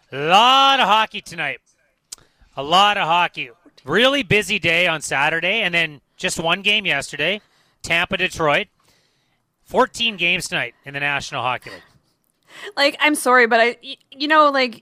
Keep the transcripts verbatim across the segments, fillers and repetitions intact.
A lot of hockey tonight. A lot of hockey. Really busy day on Saturday, and then just one game yesterday. Tampa, Detroit. fourteen games tonight in the National Hockey League. Like, I'm sorry, but I, you know, like,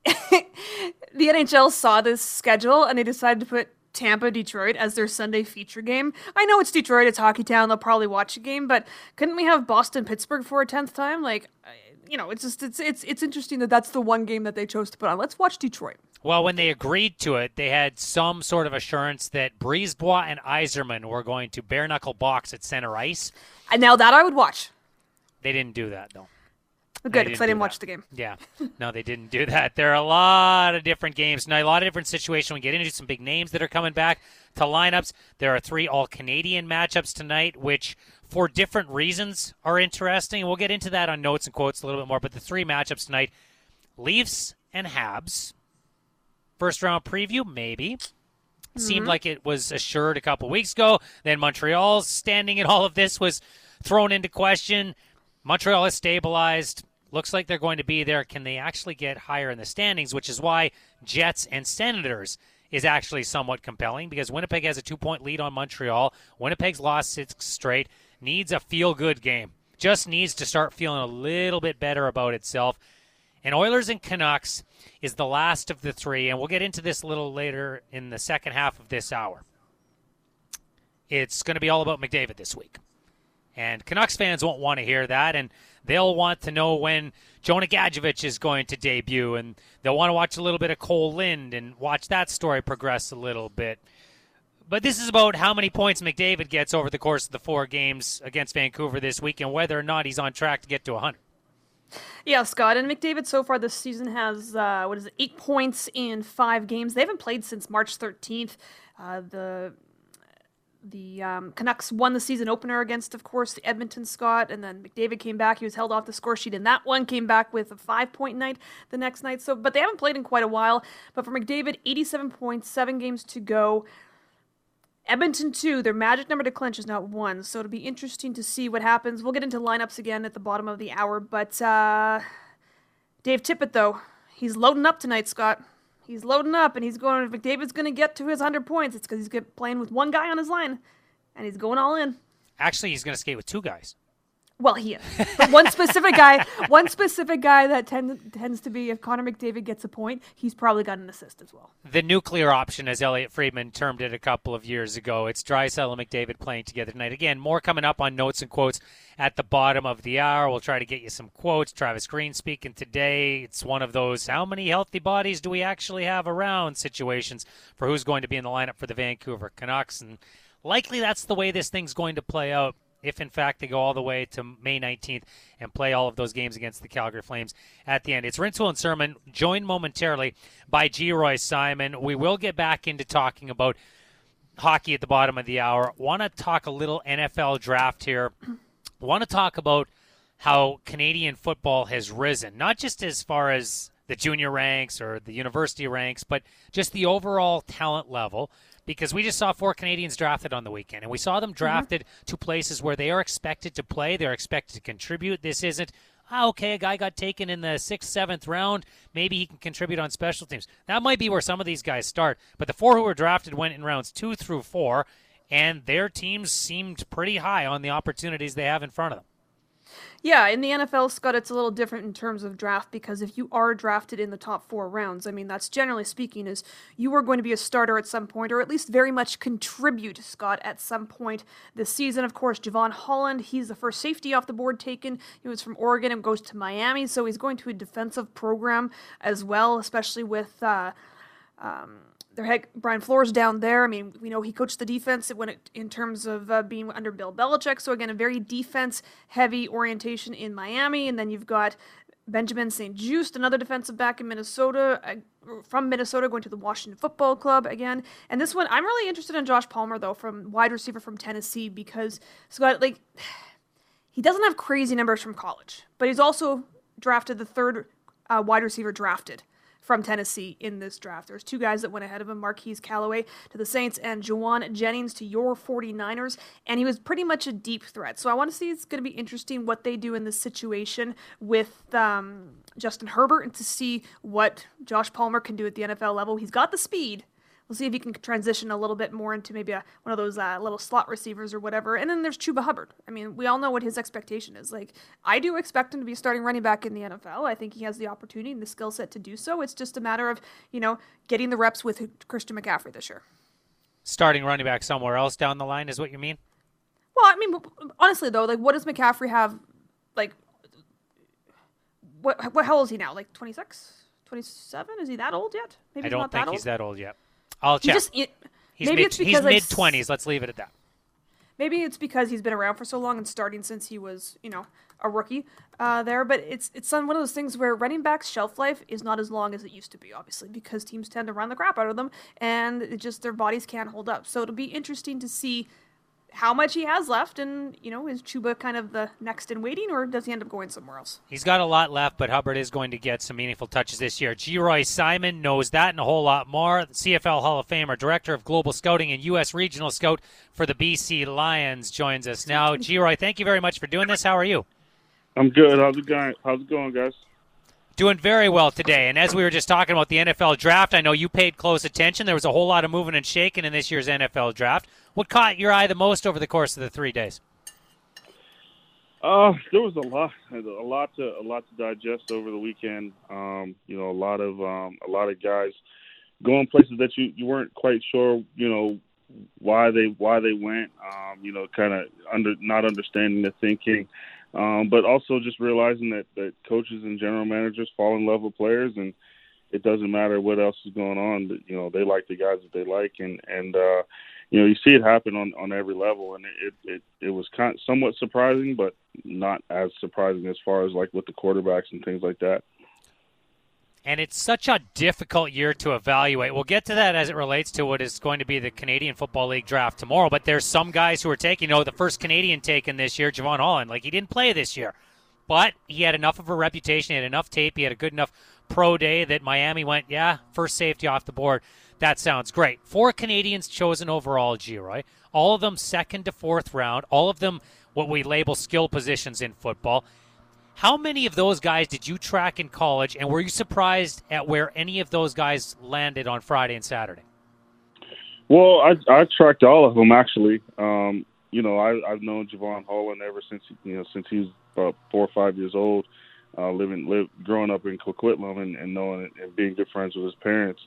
the N H L saw this schedule and they decided to put Tampa, Detroit as their Sunday feature game. I know it's Detroit, it's Hockey Town, they'll probably watch a game, but couldn't we have Boston, Pittsburgh for a tenth time? Like, you know, it's just, it's, it's, it's interesting that that's the one game that they chose to put on. Let's watch Detroit. Well, when they agreed to it, they had some sort of assurance that Brisebois and Yzerman were going to bare-knuckle box at center ice. And now that I would watch. They didn't do that, though. Good, because I didn't watch the game. Yeah. No, they didn't do that. There are a lot of different games tonight, a lot of different situations. We get into some big names that are coming back to lineups. There are three all-Canadian matchups tonight, which, for different reasons, are interesting. We'll get into that on notes and quotes a little bit more. But the three matchups tonight, Leafs and Habs. First round preview, maybe. Mm-hmm. Seemed like it was assured a couple weeks ago. Then Montreal's standing in all of this was thrown into question. Montreal has stabilized. Looks like they're going to be there. Can they actually get higher in the standings, which is why Jets and Senators is actually somewhat compelling because Winnipeg has a two-point lead on Montreal. Winnipeg's lost six straight. Needs a feel-good game. Just needs to start feeling a little bit better about itself. And Oilers and Canucks is the last of the three, and we'll get into this a little later in the second half of this hour. It's going to be all about McDavid this week. And Canucks fans won't want to hear that, and they'll want to know when Jonah Gadjevich is going to debut, and they'll want to watch a little bit of Cole Lind and watch that story progress a little bit. But this is about how many points McDavid gets over the course of the four games against Vancouver this week and whether or not he's on track to get to one hundred. Yeah, Scott, and McDavid so far this season has, uh, what is it, eight points in five games. They haven't played since March thirteenth. Uh, the... The um, Canucks won the season opener against, of course, the Edmonton Scott, and then McDavid came back. He was held off the score sheet in that one, came back with a five-point night the next night. So, but they haven't played in quite a while. But for McDavid, eighty-seven points, seven games to go. Edmonton, two, their magic number to clinch is now one, so it'll be interesting to see what happens. We'll get into lineups again at the bottom of the hour, but uh, Dave Tippett, though, he's loading up tonight, Scott. He's loading up, and he's going, if McDavid's going to get to his one hundred points, it's because he's playing with one guy on his line, and he's going all in. Actually, he's going to skate with two guys. Well, he is. But one specific guy, one specific guy that tend, tends to be, if Connor McDavid gets a point, he's probably got an assist as well. The nuclear option, as Elliot Friedman termed it a couple of years ago. It's Draisaitl and McDavid playing together tonight. Again, more coming up on notes and quotes at the bottom of the hour. We'll try to get you some quotes. Travis Green speaking today. It's one of those, how many healthy bodies do we actually have around situations for who's going to be in the lineup for the Vancouver Canucks. And likely that's the way this thing's going to play out, if in fact they go all the way to May nineteenth and play all of those games against the Calgary Flames at the end. It's Rintoul and Sermon, joined momentarily by G. Roy Simon. We will get back into talking about hockey at the bottom of the hour. Want to talk a little N F L draft here. Want to talk about how Canadian football has risen, not just as far as the junior ranks or the university ranks, but just the overall talent level. Because we just saw four Canadians drafted on the weekend, and we saw them drafted mm-hmm. to places where they are expected to play, they're expected to contribute. This isn't, oh, okay, a guy got taken in the sixth, seventh round, maybe he can contribute on special teams. That might be where some of these guys start, but the four who were drafted went in rounds two through four, and their teams seemed pretty high on the opportunities they have in front of them. Yeah, in the N F L, Scott, it's a little different in terms of draft because if you are drafted in the top four rounds, I mean, that's generally speaking is you are going to be a starter at some point or at least very much contribute, Scott, at some point this season. Of course, Javon Holland, he's the first safety off the board taken. He was from Oregon and goes to Miami, so he's going to a defensive program as well, especially with uh, um, their head, Brian Flores down there. I mean, we know he coached the defense when it, in terms of uh, being under Bill Belichick. So again, a very defense-heavy orientation in Miami. And then you've got Benjamin Saint Just, another defensive back in Minnesota, uh, from Minnesota, going to the Washington Football Club again. And this one, I'm really interested in Josh Palmer, though, from wide receiver from Tennessee, because Scott, like, he doesn't have crazy numbers from college, but he's also drafted the third uh, wide receiver drafted from Tennessee in this draft. There's two guys that went ahead of him, Marquise Callaway to the Saints and Juwan Jennings to your 49ers, and he was pretty much a deep threat. So I want to see, it's going to be interesting what they do in this situation with um, Justin Herbert and to see what Josh Palmer can do at the N F L level. He's got the speed. We'll see if he can transition a little bit more into maybe a, one of those uh, little slot receivers or whatever. And then there's Chuba Hubbard. I mean, we all know what his expectation is. Like, I do expect him to be a starting running back in the N F L. I think he has the opportunity and the skill set to do so. It's just a matter of, you know, getting the reps with Christian McCaffrey this year. Starting running back somewhere else down the line is what you mean? Well, I mean, honestly, though, like, what does McCaffrey have, like, what, what how old is he now? Like, twenty-six? twenty-seven? Is he that old yet? Maybe I don't not think that he's old. that old yet. I'll check. Just, it, he's maybe mid, it's because he's like, mid-twenties. Let's leave it at that. Maybe it's because he's been around for so long and starting since he was, you know, a rookie uh, there. But it's it's one of those things where running backs' shelf life is not as long as it used to be, obviously, because teams tend to run the crap out of them, and it just their bodies can't hold up. So it'll be interesting to see how much he has left, and, you know, is Chuba kind of the next in waiting, or does he end up going somewhere else? He's got a lot left, but Hubbard is going to get some meaningful touches this year. Geroy Simon knows that and a whole lot more. The C F L Hall of Famer, Director of Global Scouting and U S Regional Scout for the B C Lions, joins us now. Geroy, thank you very much for doing this. How are you? I'm good. How's it going? How's it going, guys? Doing very well today. And as we were just talking about the N F L draft, I know you paid close attention. There was a whole lot of moving and shaking in this year's N F L draft. What caught your eye the most over the course of the three days? Uh, there was a lot, a lot to, a lot to digest over the weekend. Um, you know, a lot of, um, a lot of guys going places that you, you weren't quite sure, you know, why they, why they went. Um, you know, kind of under, not understanding the thinking, um, but also just realizing that, that coaches and general managers fall in love with players, and it doesn't matter what else is going on. But, you know, they like the guys that they like, and and. Uh, You know, you see it happen on, on every level, and it, it, it was kind of somewhat surprising, but not as surprising as far as, like, with the quarterbacks and things like that. And it's such a difficult year to evaluate. We'll get to that as it relates to what is going to be the Canadian Football League draft tomorrow, but there's some guys who are taking, you know, the first Canadian taken this year, Javon Holland. Like, he didn't play this year, but he had enough of a reputation, he had enough tape, he had a good enough pro day that Miami went, yeah, first safety off the board. That sounds great. Four Canadians chosen overall, Geroy. All of them second to fourth round. All of them what we label skill positions in football. How many of those guys did you track in college, and were you surprised at where any of those guys landed on Friday and Saturday? Well, I, I tracked all of them, actually. Um, you know, I, I've known Javon Holland ever since, you know, since he was about four or five years old, uh, living, live, growing up in Coquitlam and, and knowing it and being good friends with his parents.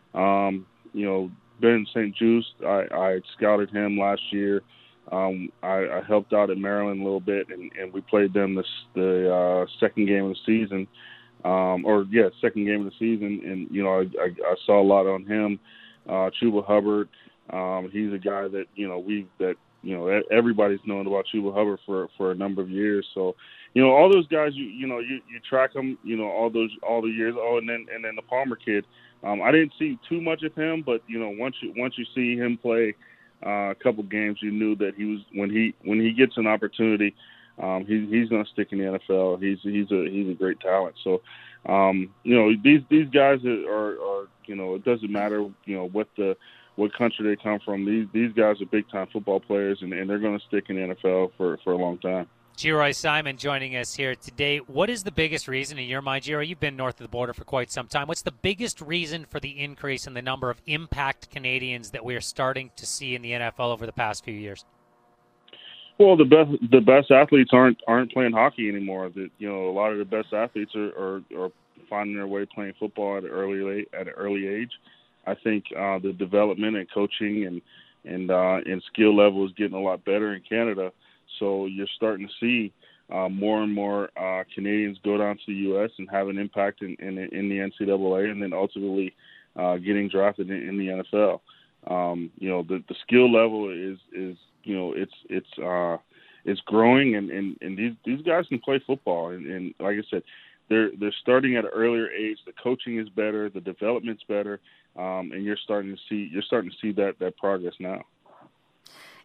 Um, you know, Ben Saint Just, I, I scouted him last year. Um, I, I helped out at Maryland a little bit, and, and we played them this, the uh, second game of the season, um, or yeah, second game of the season. And you know, I, I, I saw a lot on him. Uh, Chuba Hubbard, um, he's a guy that you know we that you know everybody's known about Chuba Hubbard for for a number of years. So, you know, all those guys, you you know, you, you track them, you know, all those all the years. Oh, and then and then the Palmer kid. Um, I didn't see too much of him, but you know, once you once you see him play uh, a couple games, you knew that he was when he when he gets an opportunity, um, he, he's going to stick in the N F L. He's he's a he's a great talent. So, um, you know, these these guys are, are you know, it doesn't matter you know what the what country they come from. These these guys are big time football players, and, and they're going to stick in the N F L for for a long time. Geroy Simon joining us here today. What is the biggest reason in your mind, Geroy? You've been north of the border for quite some time. What's the biggest reason for the increase in the number of impact Canadians that we're starting to see in the N F L over the past few years? Well, the best the best athletes aren't aren't playing hockey anymore. That you know, a lot of the best athletes are, are, are finding their way playing football at an early at an early age. I think uh, the development and coaching and and uh, and skill level is getting a lot better in Canada. So you're starting to see uh, more and more uh, Canadians go down to the U S and have an impact in, in, in the N C double A, and then ultimately uh, getting drafted in, in the N F L. Um, you know, the, the skill level is, is you know, it's it's uh, it's growing, and, and, and these these guys can play football. And, and like I said, they're they're starting at an earlier age. The coaching is better, the development's better, um, and you're starting to see you're starting to see that that progress now.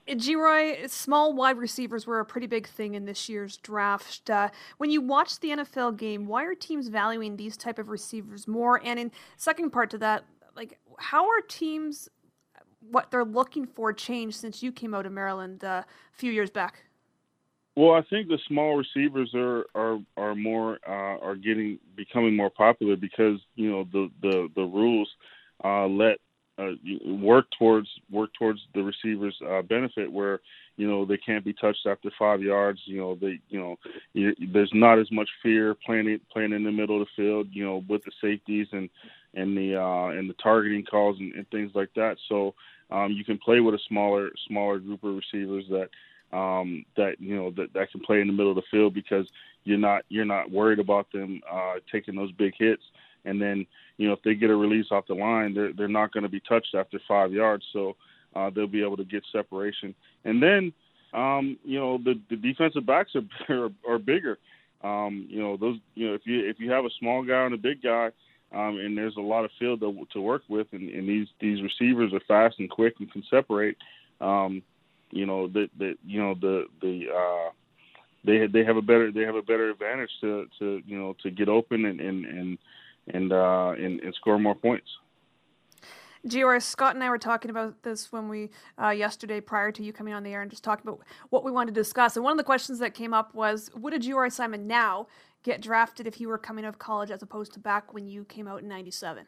G-Roy, small wide receivers were a pretty big thing in this year's draft. Uh, when you watch the N F L game, why are teams valuing these type of receivers more? And in second part to that, like how are teams, what they're looking for changed since you came out of Maryland uh, a few years back? Well, I think the small receivers are are are more uh, are getting becoming more popular because you know the the the rules uh, let uh, work towards work towards the receivers' uh, benefit, where you know they can't be touched after five yards. You know they you know you, there's not as much fear playing it, playing in the middle of the field. You know with the safeties and and the uh, and the targeting calls and, and things like that. So um, you can play with a smaller smaller group of receivers that. Um, that you know that, that can play in the middle of the field because you're not you're not worried about them uh, taking those big hits, and then you know if they get a release off the line, they're they're not going to be touched after five yards, so uh, they'll be able to get separation. And then um, you know the, the defensive backs are are, are bigger. Um, you know those you know if you if you have a small guy and a big guy, um, and there's a lot of field to, to work with, and, and these these receivers are fast and quick and can separate. Um, You know that that you know the the uh, they they have a better they have a better advantage to, to you know to get open and and and and, uh, and, and score more points. G R, Scott and I were talking about this when we uh, yesterday prior to you coming on the air and just talking about what we wanted to discuss. And one of the questions that came up was, would a G R Simon now get drafted if he were coming out of college as opposed to back when you came out in ninety-seven?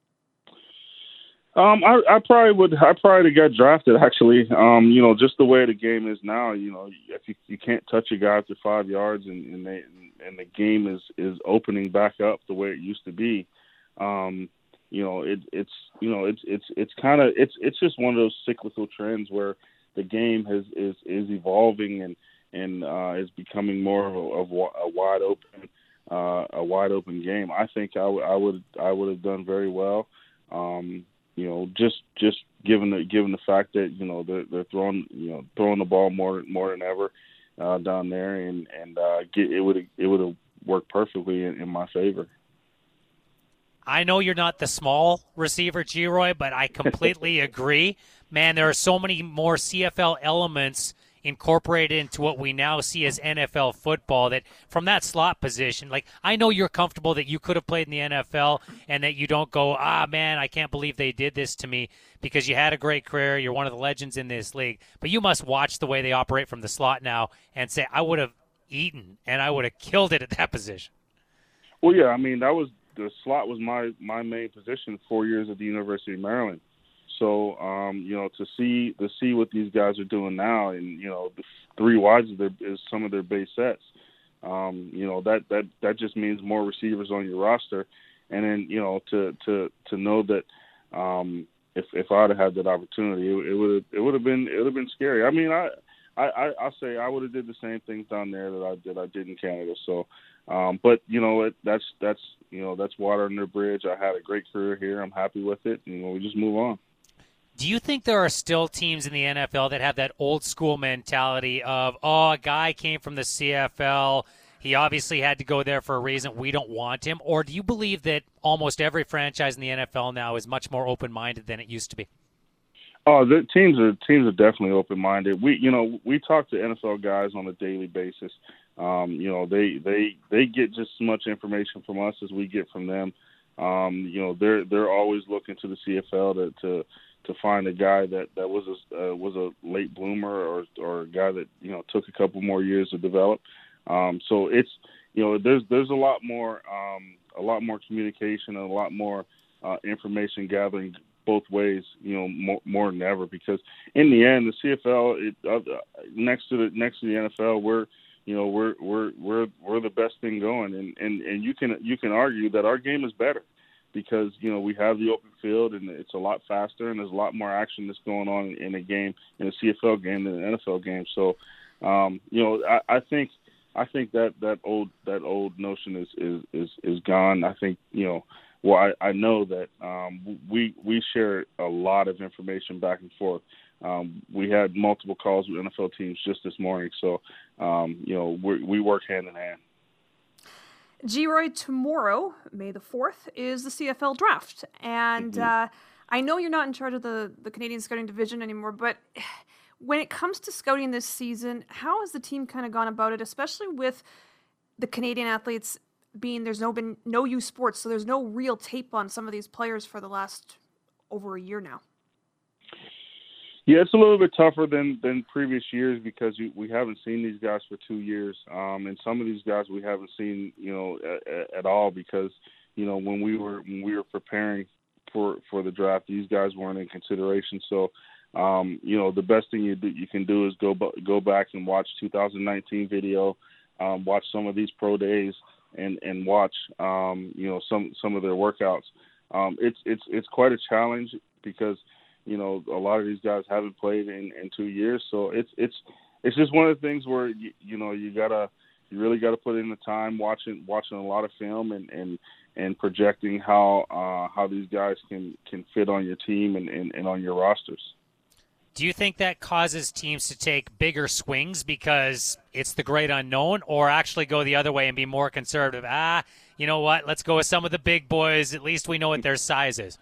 Um, I, I probably would. I probably got drafted actually. Um, you know, just the way the game is now. You know, if you, you can't touch a guy after five yards, and and, they, and the game is, is opening back up the way it used to be. Um, you know, it, it's you know it's it's it's kind of it's it's just one of those cyclical trends where the game has is is evolving and and uh, is becoming more of a, of a wide open uh, a wide open game. I think I, w- I would I would have done very well. Um, You know, just just given the given the fact that you know they're they're throwing you know throwing the ball more more than ever uh, down there, and and uh, get, it would it would have worked perfectly in, in my favor. I know you're not the small receiver, G-Roy, but I completely agree. Man, there are so many more C F L elements incorporated into what we now see as N F L football that from that slot position, like I know you're comfortable that you could have played in the N F L and that you don't go, ah, man, I can't believe they did this to me because you had a great career. You're one of the legends in this league. But you must watch the way they operate from the slot now and say, I would have eaten and I would have killed it at that position. Well, yeah, I mean, that was the slot was my, my main position four years at the University of Maryland. So, um, you know, to see to see what these guys are doing now, and you know, the three wides is, their, is some of their base sets. Um, you know, that, that that just means more receivers on your roster, and then you know, to to to know that um, if if I'd have had that opportunity, it, it would it would have been it would have been scary. I mean, I I I say I would have did the same things down there that I did I did in Canada. So, um, but you know, it, that's that's you know that's water under the bridge. I had a great career here. I'm happy with it. You know, we just move on. Do you think there are still teams in the N F L that have that old school mentality of, oh, a guy came from the C F L, he obviously had to go there for a reason, we don't want him? Or do you believe that almost every franchise in the N F L now is much more open-minded than it used to be? Oh, the teams are teams are definitely open-minded. We, you know, we talk to N F L guys on a daily basis. Um, you know, they, they they get just as much information from us as we get from them. Um, you know, they're they're always looking to the C F L to to, to find a guy that that was a uh, was a late bloomer or or a guy that you know took a couple more years to develop. Um, so it's you know there's there's a lot more um, a lot more communication and a lot more uh, information gathering both ways, you know, more, more than ever, because in the end, the C F L, it, uh, next to the next to the N F L, we're, you know, we're we're we're we're the best thing going, and, and, and you can you can argue that our game is better because you know we have the open field and it's a lot faster and there's a lot more action that's going on in a game in a C F L game than an N F L game. So, um, you know, I, I think I think that, that old that old notion is, is, is, is gone. I think you know. Well, I, I know that um, we we share a lot of information back and forth. Um, we had multiple calls with N F L teams just this morning, so um, you know we we work hand in hand. G-Roy, tomorrow, May the fourth, is the C F L draft, and mm-hmm. uh, I know you're not in charge of the the Canadian scouting division anymore, but When it comes to scouting this season, how has the team kind of gone about it, especially with the Canadian athletes being there's no been no U Sports, so there's no real tape on some of these players for the last over a year now? Yeah, it's a little bit tougher than, than previous years because you, we haven't seen these guys for two years. Um, and some of these guys we haven't seen, you know, at, at all because, you know, when we were when we were preparing for, for the draft, these guys weren't in consideration. So, um, you know, the best thing you do, you can do is go go back and watch two thousand nineteen video, um, watch some of these pro days, and and watch, um, you know, some some of their workouts. Um, it's it's it's quite a challenge because, you know, a lot of these guys haven't played in, in two years, so it's it's it's just one of the things where you, you know you gotta you really gotta put in the time watching watching a lot of film and, and, and projecting how uh, how these guys can, can fit on your team and, and, and on your rosters. Do you think that causes teams to take bigger swings because it's the great unknown, or actually go the other way and be more conservative? Ah, you know what? Let's go with some of the big boys. At least we know what their size is.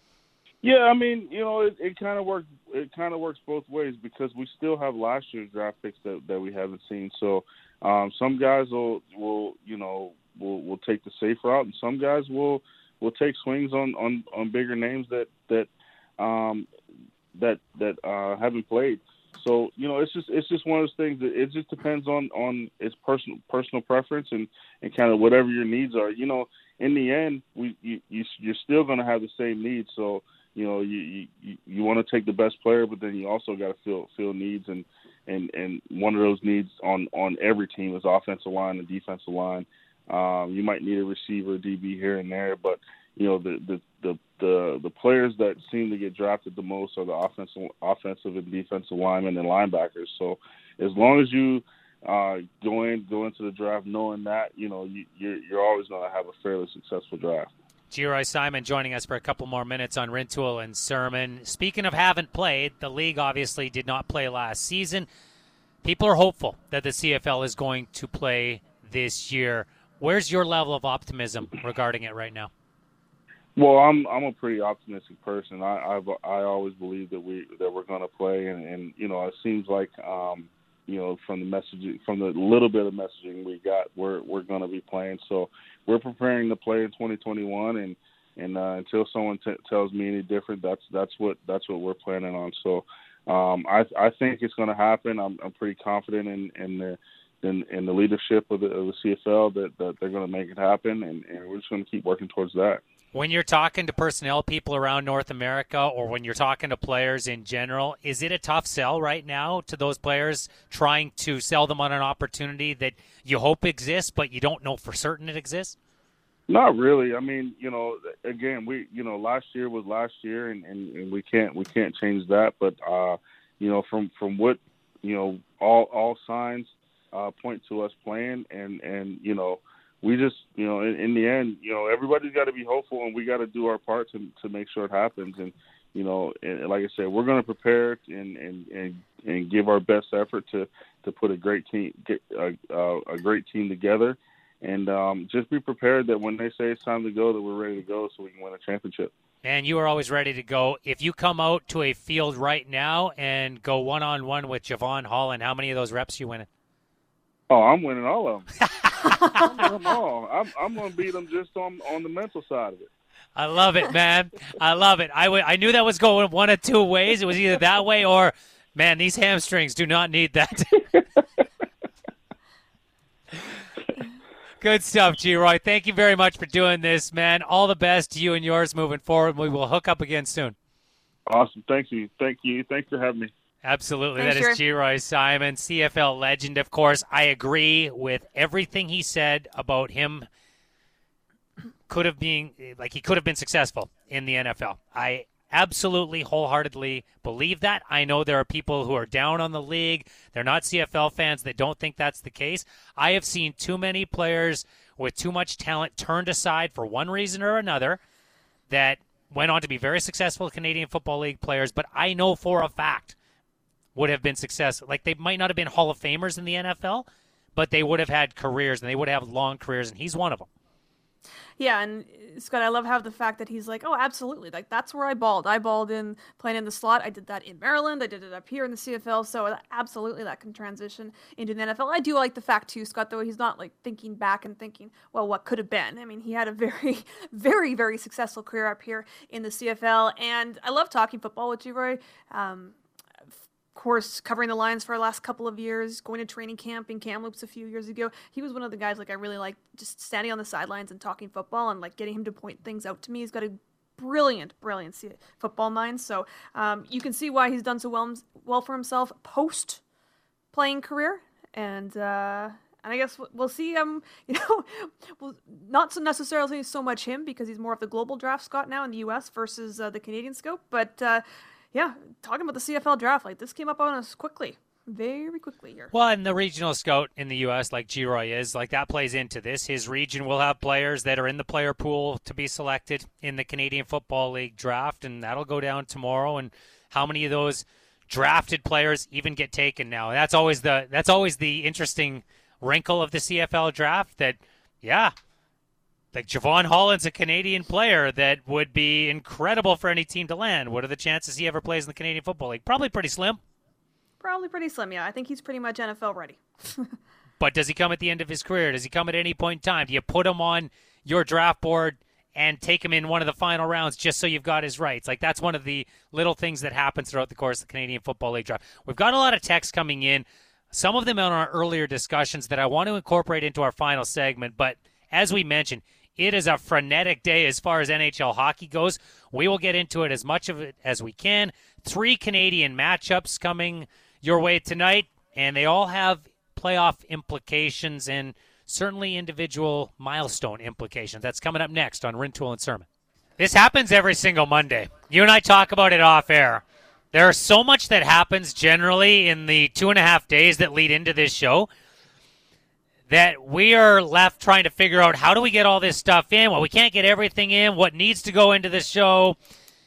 Yeah, I mean, you know, it, it kind of works. It kind of works both ways because we still have last year's draft picks that, that we haven't seen. So um, some guys will, will, you know, will will take the safe route, and some guys will will take swings on, on, on bigger names that that um, that that uh, haven't played. So you know, it's just it's just one of those things that it just depends on, on its personal personal preference and, and kind of whatever your needs are. You know, in the end, we you, you you're still going to have the same needs. So you know, you you, you want to take the best player, but then you also got to fill fill needs, and, and, and one of those needs on, on every team is offensive line and defensive line. Um, you might need a receiver, D B here and there, but you know the the, the the the players that seem to get drafted the most are the offensive offensive and defensive linemen and linebackers. So as long as you uh, go in go into the draft knowing that, you know you, you're you're always going to have a fairly successful draft. Geroy Simon joining us for a couple more minutes on Rintoul and Sermon. Speaking of haven't played, the league obviously did not play last season. People are hopeful that the C F L is going to play this year. Where's your level of optimism regarding it right now? Well, I'm I'm a pretty optimistic person. I I've, I always believe that we that we're going to play, and, and you know it seems like um, you know from the messaging from the little bit of messaging we got, we're we're going to be playing. So we're preparing to play in twenty twenty-one, and and uh, until someone t- tells me any different, that's that's what that's what we're planning on. So um, I I think it's going to happen. I'm I'm pretty confident in in the in, in the leadership of the, of the C F L that, that they're going to make it happen, and, and we're just going to keep working towards that. When you're talking to personnel people around North America, or when you're talking to players in general, is it a tough sell right now to those players, trying to sell them on an opportunity that you hope exists, but you don't know for certain it exists? Not really. I mean, you know, again, we, you know, last year was last year, and, and, and we can't we can't change that. But uh, you know, from, from what you know, all all signs uh, point to us playing, and, and you know. We just, you know, in, in the end, you know, everybody's got to be hopeful, and we got to do our part to to make sure it happens. And, you know, and like I said, we're going to prepare and, and, and, and give our best effort to, to put a great team, get a, a, a great team together, and um, just be prepared that when they say it's time to go, that we're ready to go so we can win a championship. And you are always ready to go. If you come out to a field right now and go one-on-one with Javon Holland, how many of those reps you winning? Oh, I'm winning all of them. I'm winning them all. I'm, I'm going to beat them just on on the mental side of it. I love it, man. I love it. I, w- I knew that was going one of two ways. It was either that way or, man, these hamstrings do not need that. Good stuff, Geroy. Thank you very much for doing this, man. All the best to you and yours moving forward. We will hook up again soon. Awesome. Thank you. Thank you. Thanks for having me. Absolutely. Thanks, that is Geroy Simon, C F L legend. Of course, I agree with everything he said about him. Could have been, like, he could have been successful in the N F L. I absolutely wholeheartedly believe that. I know there are people who are down on the league. They're not C F L fans that don't think that's the case. I have seen too many players with too much talent turned aside for one reason or another that went on to be very successful Canadian Football League players, but I know for a fact would have been successful. Like, they might not have been Hall of Famers in the N F L, but they would have had careers, and they would have long careers, and he's one of them. Yeah, and Scott, I love how the fact that he's like, oh, absolutely, like that's where I balled. I balled in playing in the slot. I did that in Maryland. I did it up here in the C F L. So absolutely, that can transition into the N F L. I do like the fact too, Scott, though he's not like thinking back and thinking, well, what could have been. I mean, he had a very, very, very successful career up here in the C F L, and I love talking football with you, Roy. Um, course, covering the Lions for the last couple of years, going to training camp in Kamloops a few years ago. He was one of the guys like I really liked, just standing on the sidelines and talking football and like getting him to point things out to me. He's got a brilliant, brilliant football mind. So um, you can see why he's done so well, well for himself post playing career. And uh, and I guess we'll see. Um, you know, well, not so necessarily so much him because he's more of the global draft Scott now in the U S versus uh, the Canadian scope, but. Uh, Yeah, talking about the C F L draft, like this came up on us quickly, very quickly here. Well, and the regional scout in the U S, like G-Roy is, like that plays into this. His region will have players that are in the player pool to be selected in the Canadian Football League draft, and that'll go down tomorrow. And how many of those drafted players even get taken now? That's always the that's always the interesting wrinkle of the C F L draft. That, yeah. Like Javon Holland's a Canadian player that would be incredible for any team to land. What are the chances he ever plays in the Canadian Football League? Probably pretty slim. Probably pretty slim, yeah. I think he's pretty much N F L ready. But does he come at the end of his career? Does he come at any point in time? Do you put him on your draft board and take him in one of the final rounds just so you've got his rights? Like that's one of the little things that happens throughout the course of the Canadian Football League draft. We've got a lot of texts coming in, some of them on our earlier discussions that I want to incorporate into our final segment. But as we mentioned, it is a frenetic day as far as N H L hockey goes. We will get into it as much of it as we can. Three Canadian matchups coming your way tonight, and they all have playoff implications and certainly individual milestone implications. That's coming up next on Rintoul and Sermon. This happens every single Monday. You and I talk about it off air. There's so much that happens generally in the two and a half days that lead into this show that we are left trying to figure out how do we get all this stuff in. Well, we can't get everything in. What needs to go into this show?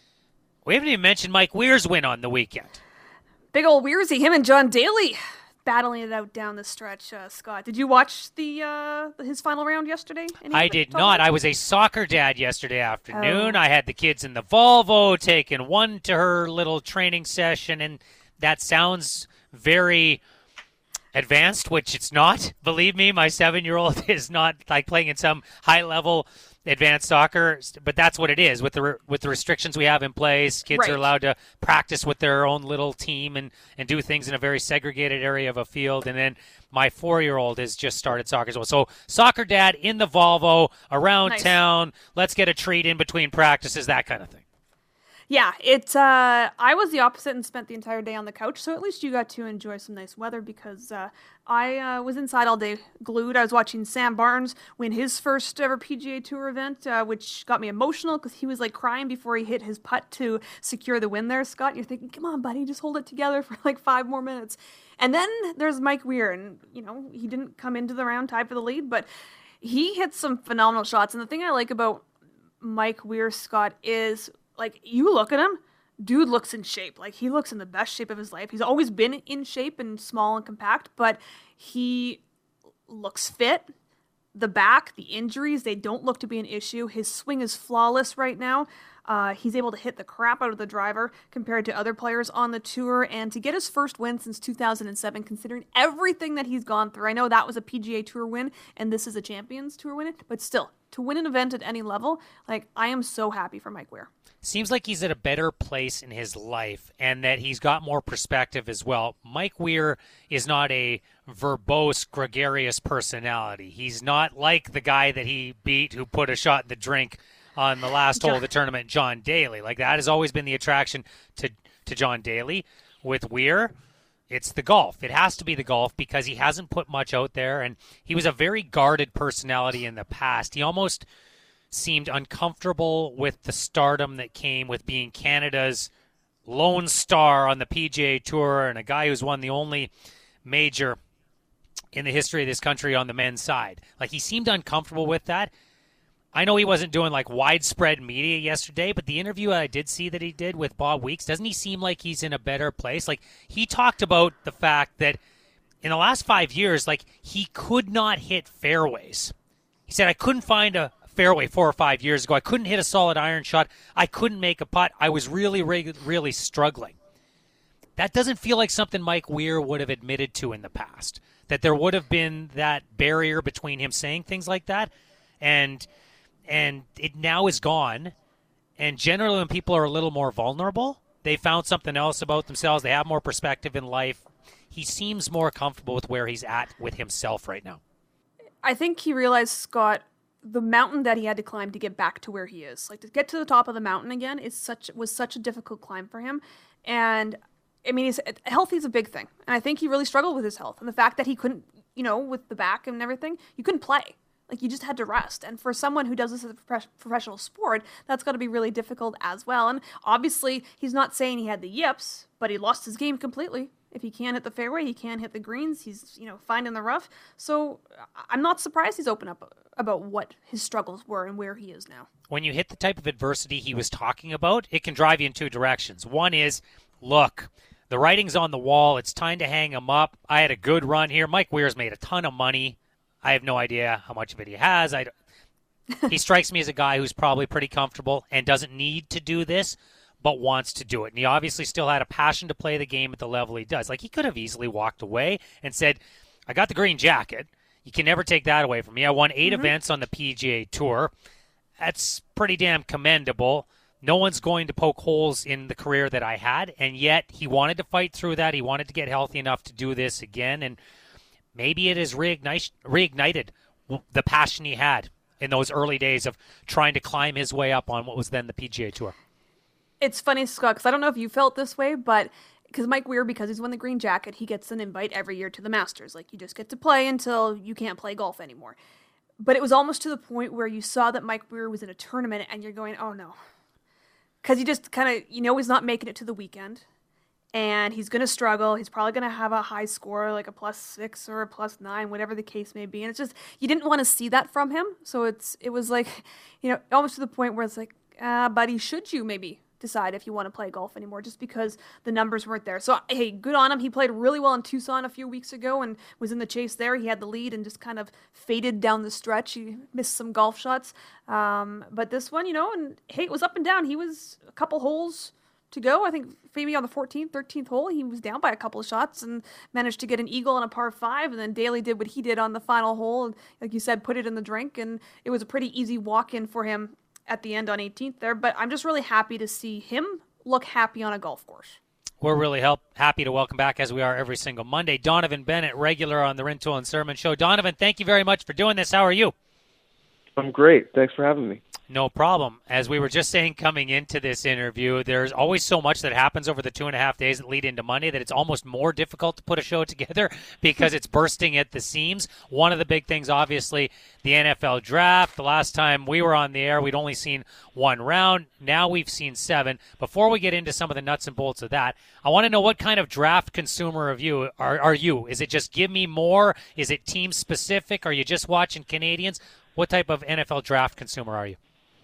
We haven't even mentioned Mike Weir's win on the weekend. Big old Weirzy, him and John Daly battling it out down the stretch. Uh, Scott, did you watch the uh, his final round yesterday? Any I did not. I was a soccer dad yesterday afternoon. Oh. I had the kids in the Volvo, taking one to her little training session, and that sounds very advanced, which it's not. Believe me, my seven-year-old is not like playing in some high-level advanced soccer, but that's what it is. With the re- with the restrictions we have in place, kids Right. are allowed to practice with their own little team and, and do things in a very segregated area of a field. And then my four-year-old has just started soccer as well. So soccer dad in the Volvo, around Nice. town, let's get a treat in between practices, that kind of thing. Yeah, it. Uh, I was the opposite and spent the entire day on the couch, so at least you got to enjoy some nice weather because uh, I uh, was inside all day glued. I was watching Sam Barnes win his first ever P G A Tour event, uh, which got me emotional because he was like crying before he hit his putt to secure the win there, Scott. You're thinking, come on, buddy, just hold it together for like five more minutes. And then there's Mike Weir, and, you know, he didn't come into the round tied for the lead, but he hit some phenomenal shots. And the thing I like about Mike Weir, Scott, is like, you look at him, dude looks in shape. Like, he looks in the best shape of his life. He's always been in shape and small and compact, but he looks fit. The back, the injuries, they don't look to be an issue. His swing is flawless right now. Uh, he's able to hit the crap out of the driver compared to other players on the tour. And to get his first win since two thousand seven, considering everything that he's gone through, I know that was a P G A Tour win, and this is a Champions Tour win, but still, to win an event at any level, like, I am so happy for Mike Weir. Seems like he's at a better place in his life and that he's got more perspective as well. Mike Weir is not a verbose, gregarious personality. He's not like the guy that he beat who put a shot in the drink on the last hole of the tournament, John Daly. Like, that has always been the attraction to, to John Daly. With Weir, it's the golf. It has to be the golf because he hasn't put much out there, and he was a very guarded personality in the past. He almost seemed uncomfortable with the stardom that came with being Canada's lone star on the P G A Tour and a guy who's won the only major in the history of this country on the men's side. Like, he seemed uncomfortable with that. I know he wasn't doing like widespread media yesterday, but the interview I did see that he did with Bob Weeks, doesn't he seem like he's in a better place? Like, he talked about the fact that in the last five years, like, he could not hit fairways. He said, I couldn't find a fairway four or five years ago. I couldn't hit a solid iron shot. I couldn't make a putt. I was really, really, really struggling. That doesn't feel like something Mike Weir would have admitted to in the past, that there would have been that barrier between him saying things like that, and and it now is gone. And generally when people are a little more vulnerable, they found something else about themselves, they have more perspective in life. He seems more comfortable with where he's at with himself right now. I think he realized, Scott, the mountain that he had to climb to get back to where he is. Like, to get to the top of the mountain again is such was such a difficult climb for him. And I mean, he's, health is a big thing. And I think he really struggled with his health. And the fact that he couldn't, you know, with the back and everything, you couldn't play. Like, you just had to rest. And for someone who does this as a professional sport, that's got to be really difficult as well. And obviously, he's not saying he had the yips, but he lost his game completely. If he can't hit the fairway, he can't hit the greens. He's, you know, fine in the rough. So I'm not surprised he's open up about what his struggles were and where he is now. When you hit the type of adversity he was talking about, it can drive you in two directions. One is, look, the writing's on the wall. It's time to hang him up. I had a good run here. Mike Weir's made a ton of money. I have no idea how much of it he has. I, he strikes me as a guy who's probably pretty comfortable and doesn't need to do this, but wants to do it. And he obviously still had a passion to play the game at the level he does. Like, he could have easily walked away and said, I got the green jacket. You can never take that away from me. I won eight mm-hmm. events on the P G A Tour. That's pretty damn commendable. No one's going to poke holes in the career that I had, and yet he wanted to fight through that. He wanted to get healthy enough to do this again, and maybe it has reignite, reignited the passion he had in those early days of trying to climb his way up on what was then the P G A Tour. It's funny, Scott, because I don't know if you felt this way, but because Mike Weir, because he's won the green jacket, he gets an invite every year to the Masters. Like, you just get to play until you can't play golf anymore. But it was almost to the point where you saw that Mike Weir was in a tournament and you're going, oh no. Because he just kind of, you know, he's not making it to the weekend. And he's going to struggle. He's probably going to have a high score, like a plus six or a plus nine, whatever the case may be. And it's just, you didn't want to see that from him. So it's it was like, you know, almost to the point where it's like, ah, buddy, should you maybe decide if you want to play golf anymore, just because the numbers weren't there. So, hey, good on him. He played really well in Tucson a few weeks ago and was in the chase there. He had the lead and just kind of faded down the stretch. He missed some golf shots. Um, but this one, you know, and hey, it was up and down. He was a couple holes to go. I think maybe on the fourteenth, thirteenth hole, he was down by a couple of shots and managed to get an eagle on a par five. And then Daly did what he did on the final hole. And like you said, put it in the drink. And it was a pretty easy walk-in for him at the end on eighteenth there, but I'm just really happy to see him look happy on a golf course. We're really help, happy to welcome back, as we are every single Monday, Donovan Bennett, regular on the Rintoul and Sermon Show. Donovan, thank you very much for doing this. How are you? I'm great. Thanks for having me. No problem. As we were just saying coming into this interview, there's always so much that happens over the two and a half days that lead into Monday that it's almost more difficult to put a show together because it's bursting at the seams. One of the big things, obviously, the N F L draft. The last time we were on the air, we'd only seen one round. Now we've seen seven. Before we get into some of the nuts and bolts of that, I want to know, what kind of draft consumer of you are, are you? Is it just give me more? Is it team specific? Are you just watching Canadians? What type of N F L draft consumer are you?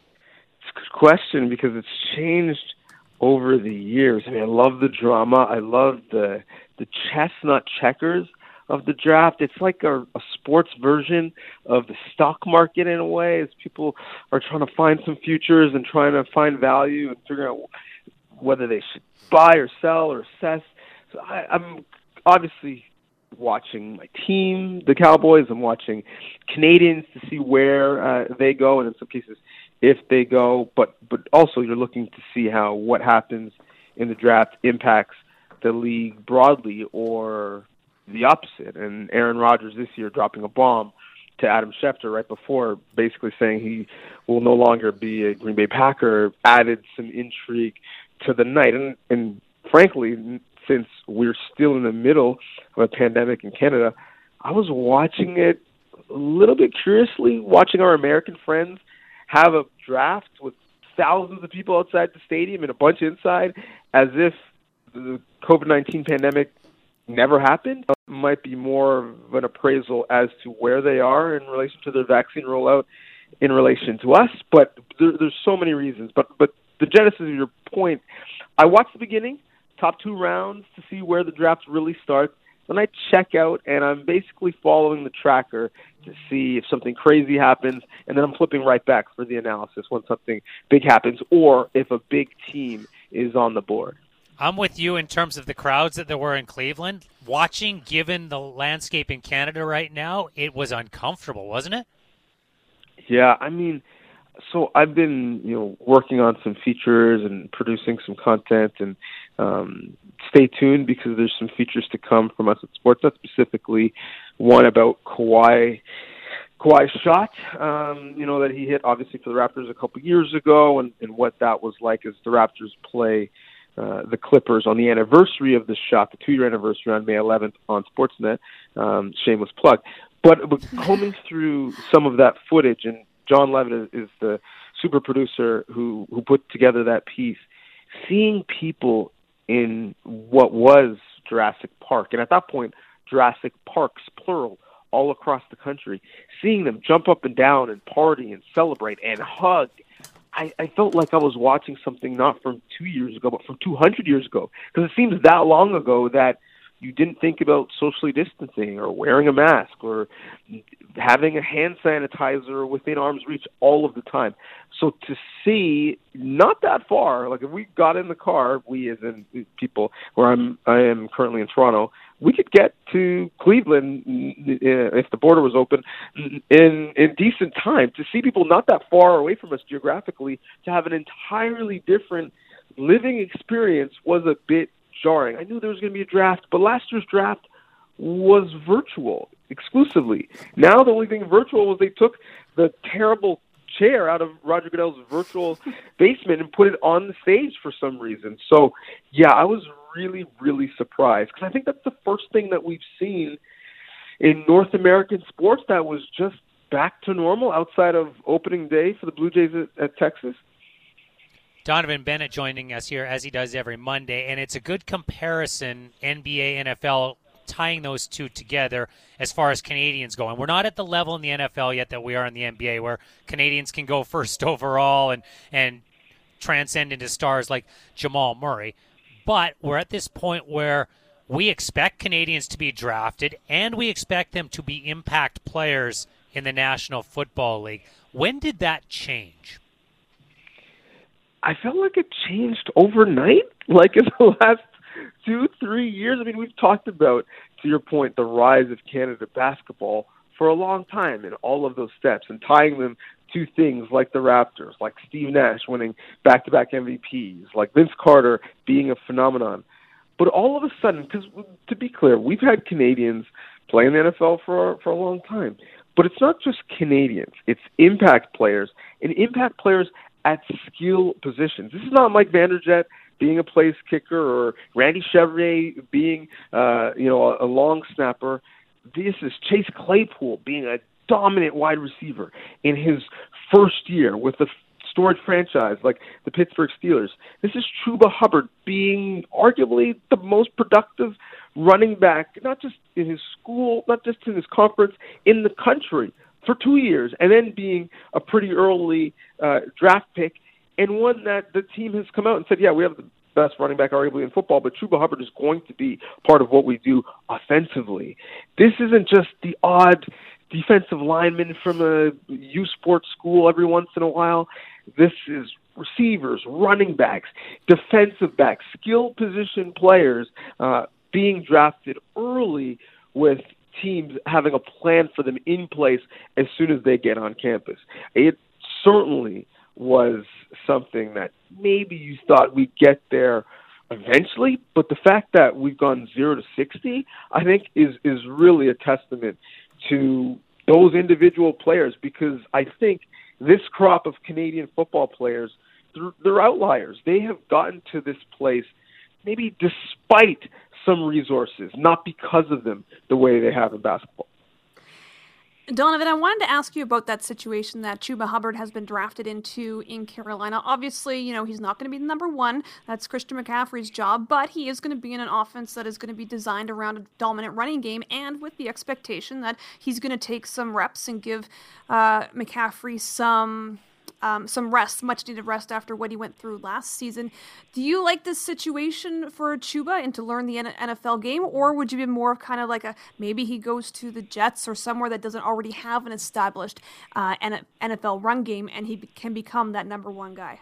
It's a good question because it's changed over the years. I mean, I love the drama. I love the the chestnut checkers of the draft. It's like a, a sports version of the stock market in a way, as people are trying to find some futures and trying to find value and figure out whether they should buy or sell or assess. So I, I'm obviously watching my team, the Cowboys. I'm watching Canadians to see where uh, they go, and in some cases, if they go. But but also, you're looking to see how what happens in the draft impacts the league broadly or the opposite. And Aaron Rodgers this year dropping a bomb to Adam Schefter right before, basically saying he will no longer be a Green Bay Packer, added some intrigue to the night. And, and frankly, since we're still in the middle of a pandemic in Canada, I was watching it a little bit curiously, watching our American friends have a draft with thousands of people outside the stadium and a bunch inside, as if the COVID nineteen pandemic never happened. It might be more of an appraisal as to where they are in relation to their vaccine rollout in relation to us, but there, there's so many reasons. But but the genesis of your point, I watched the beginning, top two rounds to see where the draft really starts, then I check out and I'm basically following the tracker to see if something crazy happens, and then I'm flipping right back for the analysis when something big happens or if a big team is on the board. I'm with you in terms of the crowds that there were in Cleveland. Watching, given the landscape in Canada right now, it was uncomfortable, wasn't it? Yeah, I mean, so I've been, you know, working on some features and producing some content, and um, stay tuned because there's some features to come from us at Sportsnet, specifically one about Kawhi. Kawhi's shot, um, you know, that he hit obviously for the Raptors a couple years ago, and, and what that was like as the Raptors play Uh, the Clippers on the anniversary of the shot, the two-year anniversary on May eleventh on Sportsnet. Um, shameless plug. But, but combing through some of that footage, and John Levitt is, is the super producer who, who put together that piece, seeing people in what was Jurassic Park, and at that point, Jurassic Parks, plural, all across the country, seeing them jump up and down and party and celebrate and hug, I, I felt like I was watching something not from two years ago, but from two hundred years ago. Because it seems that long ago that you didn't think about socially distancing or wearing a mask or having a hand sanitizer within arm's reach all of the time. So to see not that far, like if we got in the car, we as in people where I'm, I am currently in Toronto, we could get to Cleveland if the border was open in in decent time. To see people not that far away from us geographically, to have an entirely different living experience was a bit jarring. I knew there was going to be a draft, but last year's draft was virtual exclusively. Now the only thing virtual was they took the terrible chair out of Roger Goodell's virtual basement and put it on the stage for some reason. So, yeah, I was really, really surprised because I think that's the first thing that we've seen in North American sports that was just back to normal outside of opening day for the Blue Jays at, at Texas. Donovan Bennett joining us here as he does every Monday, and it's a good comparison, N B A, N F L, tying those two together as far as Canadians go. And we're not at the level in the N F L yet that we are in the N B A where Canadians can go first overall and, and transcend into stars like Jamal Murray. But we're at this point where we expect Canadians to be drafted and we expect them to be impact players in the National Football League. When did that change? I felt like it changed overnight, like in the last two, three years. I mean, we've talked about, to your point, the rise of Canada basketball for a long time and all of those steps and tying them to things like the Raptors, like Steve Nash winning back-to-back M V Ps, like Vince Carter being a phenomenon. But all of a sudden, because to be clear, we've had Canadians play in the N F L for, for a long time. But it's not just Canadians. It's impact players, and impact players at skill positions. This is not Mike Vanderjagt being a place kicker or Randy Chevrier being, uh, you know, a, a long snapper. This is Chase Claypool being a dominant wide receiver in his first year with a storied franchise like the Pittsburgh Steelers. This is Chuba Hubbard being arguably the most productive running back, not just in his school, not just in his conference, in the country for two years, and then being a pretty early uh, draft pick, and one that the team has come out and said, yeah, we have the best running back arguably in football, but Chuba Hubbard is going to be part of what we do offensively. This isn't just the odd defensive lineman from a U Sports school every once in a while. This is receivers, running backs, defensive backs, skill position players uh, being drafted early with teams having a plan for them in place as soon as they get on campus. It certainly was something that maybe you thought we'd get there eventually, but the fact that we've gone zero to sixty, I think, is, is really a testament to those individual players, because I think this crop of Canadian football players, they're, they're outliers. They have gotten to this place maybe despite some resources, not because of them, the way they have in basketball. Donovan, I wanted to ask you about that situation that Chuba Hubbard has been drafted into in Carolina. Obviously, you know, he's not going to be the number one. That's Christian McCaffrey's job, but he is going to be in an offense that is going to be designed around a dominant running game and with the expectation that he's going to take some reps and give uh, McCaffrey some um, some rest, much needed rest after what he went through last season. Do you like this situation for Chuba and to learn the N F L game, or would you be more of kind of like a maybe he goes to the Jets or somewhere that doesn't already have an established uh, N F L run game and he can become that number one guy?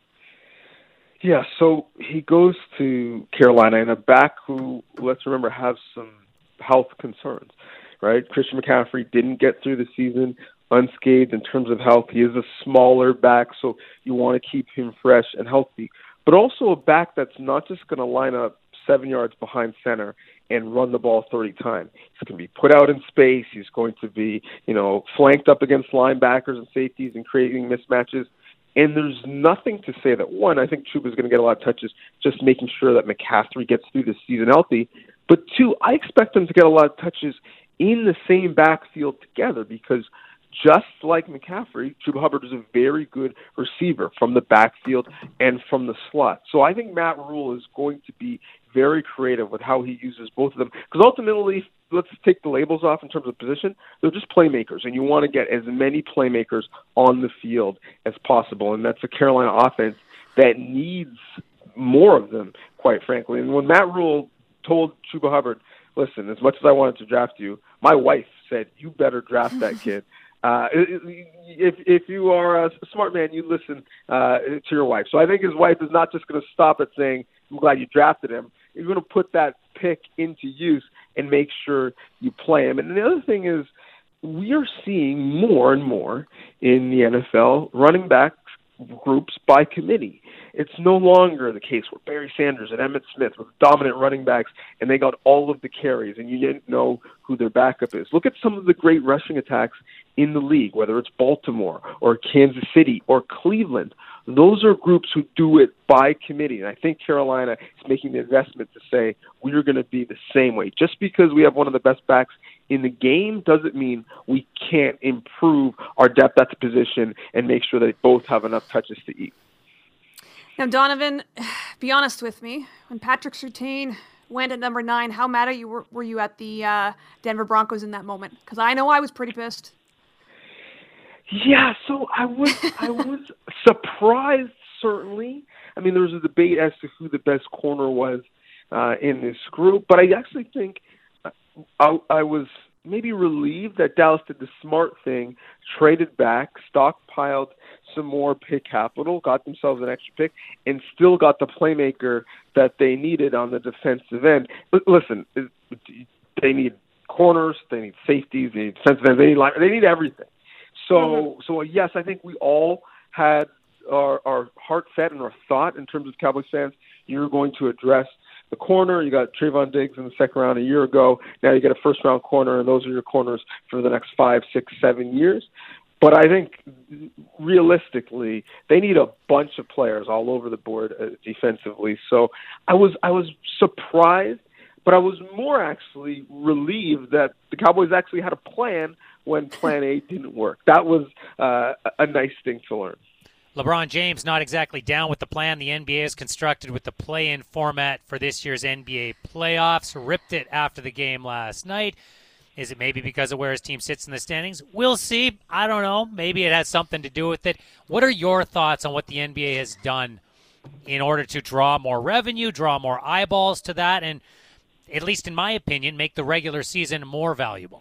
Yeah, so he goes to Carolina and a back who, let's remember, has some health concerns, right? Christian McCaffrey didn't get through the season unscathed in terms of health. He is a smaller back, so you want to keep him fresh and healthy. But also a back that's not just going to line up seven yards behind center and run the ball thirty times. He's going to be put out in space. He's going to be, you know, flanked up against linebackers and safeties and creating mismatches. And there's nothing to say that, one, I think Chuba is going to get a lot of touches just making sure that McCaffrey gets through the season healthy. But two, I expect them to get a lot of touches in the same backfield together because just like McCaffrey, Chuba Hubbard is a very good receiver from the backfield and from the slot. So I think Matt Rule is going to be very creative with how he uses both of them. Because ultimately, let's take the labels off in terms of position. They're just playmakers, and you want to get as many playmakers on the field as possible. And that's a Carolina offense that needs more of them, quite frankly. And when Matt Rule told Chuba Hubbard, listen, as much as I wanted to draft you, my wife said, you better draft that kid. Uh, if if you are a smart man, you listen uh, to your wife. So I think his wife is not just going to stop at saying, I'm glad you drafted him. You're going to put that pick into use and make sure you play him. And the other thing is we are seeing more and more in the N F L running backs groups by committee. It's no longer the case where Barry Sanders and Emmitt Smith were dominant running backs and they got all of the carries and you didn't know who their backup is. Look at some of the great rushing attacks in the league, whether it's Baltimore or Kansas City or Cleveland. Those are groups who do it by committee. And I think Carolina is making the investment to say we're going to be the same way. Just because we have one of the best backs in the game doesn't mean we can't improve our depth at the position and make sure they both have enough touches to eat. Now, Donovan, be honest with me. When Patrick Surtain went at number nine, how mad at you were, were you at the uh, Denver Broncos in that moment? Because I know I was pretty pissed. Yeah, so I was I was surprised, certainly. I mean, there was a debate as to who the best corner was uh, in this group, but I actually think I, I was maybe relieved that Dallas did the smart thing, traded back, stockpiled some more pick capital, got themselves an extra pick, and still got the playmaker that they needed on the defensive end. But listen, they need corners, they need safeties, they need defensive ends, they need line, they need everything. So, mm-hmm. so yes, I think we all had our, our heart set and our thought in terms of Cowboys fans. You're going to address the corner. You got Trayvon Diggs in the second round a year ago. Now you get a first-round corner, and those are your corners for the next five, six, seven years. But I think realistically, they need a bunch of players all over the board uh, defensively. So I was I was surprised, but I was more actually relieved that the Cowboys actually had a plan when Plan A didn't work. That was uh, a nice thing to learn. LeBron James not exactly down with the plan the N B A has constructed with the play-in format for this year's N B A playoffs. Ripped it after the game last night. Is it maybe because of where his team sits in the standings? We'll see. I don't know. Maybe it has something to do with it. What are your thoughts on what the N B A has done in order to draw more revenue, draw more eyeballs to that, and, at least in my opinion, make the regular season more valuable?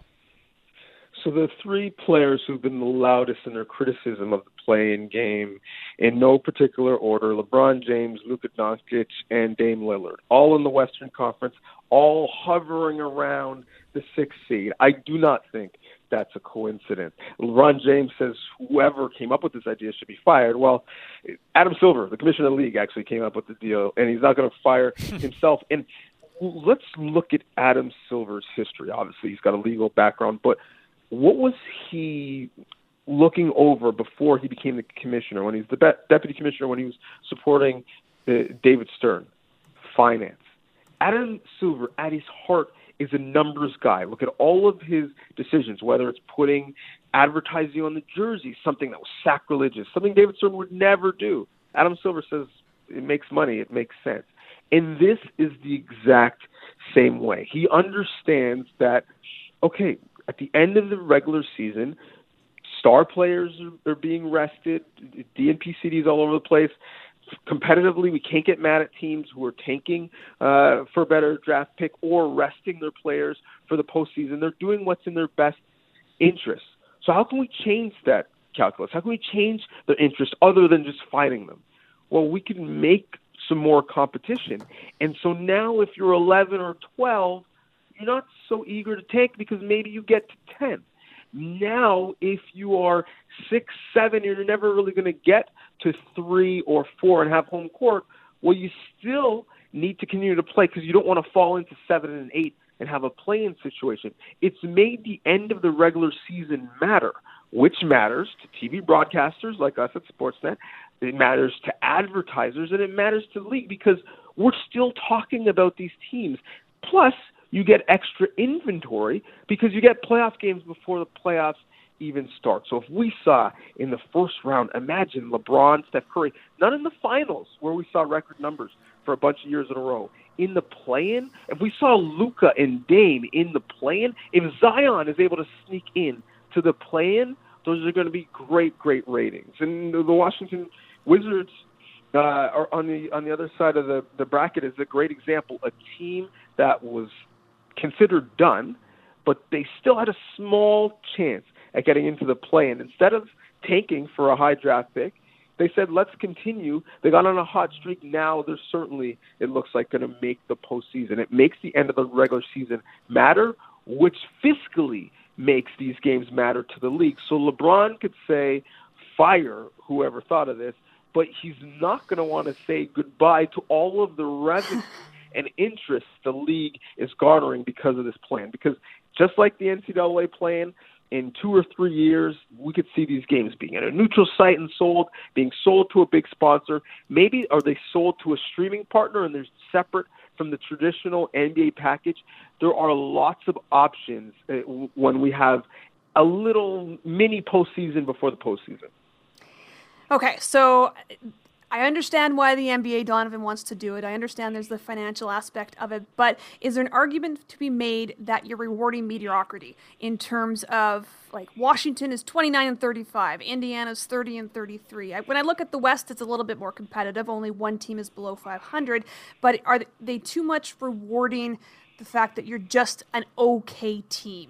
So the three players who've been the loudest in their criticism of the play-in game, in no particular order, LeBron James, Luka Doncic, and Dame Lillard, all in the Western Conference, all hovering around the sixth seed. I do not think that's a coincidence. LeBron James says whoever came up with this idea should be fired. Well, Adam Silver, the commissioner of the league, actually came up with the deal, and he's not going to fire himself. And let's look at Adam Silver's history. Obviously, he's got a legal background, but what was he looking over before he became the commissioner, when he was the be- deputy commissioner, when he was supporting uh, David Stern? Finance. Adam Silver, at his heart, is a numbers guy. Look at all of his decisions, whether it's putting advertising on the jersey, something that was sacrilegious, something David Stern would never do. Adam Silver says it makes money, it makes sense. And this is the exact same way. He understands that, okay, at the end of the regular season, star players are, are being rested, D N P C Ds all over the place. Competitively, we can't get mad at teams who are tanking uh, for a better draft pick or resting their players for the postseason. They're doing what's in their best interest. So how can we change that calculus? How can we change their interest other than just fighting them? Well, we can make some more competition. And so now if you're eleven or twelve, you're not so eager to tank because maybe you get to ten. Now, if you are six, seven, you're never really going to get to three or four and have home court. Well, you still need to continue to play because you don't want to fall into seven and eight and have a play-in situation. It's made the end of the regular season matter, which matters to T V broadcasters like us at Sportsnet. It matters to advertisers, and it matters to the league because we're still talking about these teams. Plus, you get extra inventory because you get playoff games before the playoffs even start. So if we saw in the first round, imagine LeBron, Steph Curry, not in the finals where we saw record numbers for a bunch of years in a row. In the play-in, if we saw Luka and Dame in the play-in, if Zion is able to sneak in to the play-in, those are going to be great, great ratings. And the Washington Wizards uh, are on the on the other side of the, the bracket is a great example. A team that was considered done, but they still had a small chance at getting into the play. And instead of tanking for a high draft pick, they said, let's continue. They got on a hot streak. Now they're certainly, it looks like, going to make the postseason. It makes the end of the regular season matter, which fiscally makes these games matter to the league. So LeBron could say, fire whoever thought of this, but he's not going to want to say goodbye to all of the revenue and interest the league is garnering because of this plan. Because just like the N C double A plan, in two or three years, we could see these games being at a neutral site and sold, being sold to a big sponsor. Maybe are they sold to a streaming partner and they're separate from the traditional N B A package? There are lots of options when we have a little mini postseason before the postseason. Okay, so I understand why the N B A, Donovan, wants to do it. I understand there's the financial aspect of it, but is there an argument to be made that you're rewarding mediocrity in terms of, like, Washington is twenty-nine and thirty-five, Indiana's thirty and thirty-three. I, when I look at the West, it's a little bit more competitive. Only one team is below five hundred, but are they too much rewarding the fact that you're just an okay team?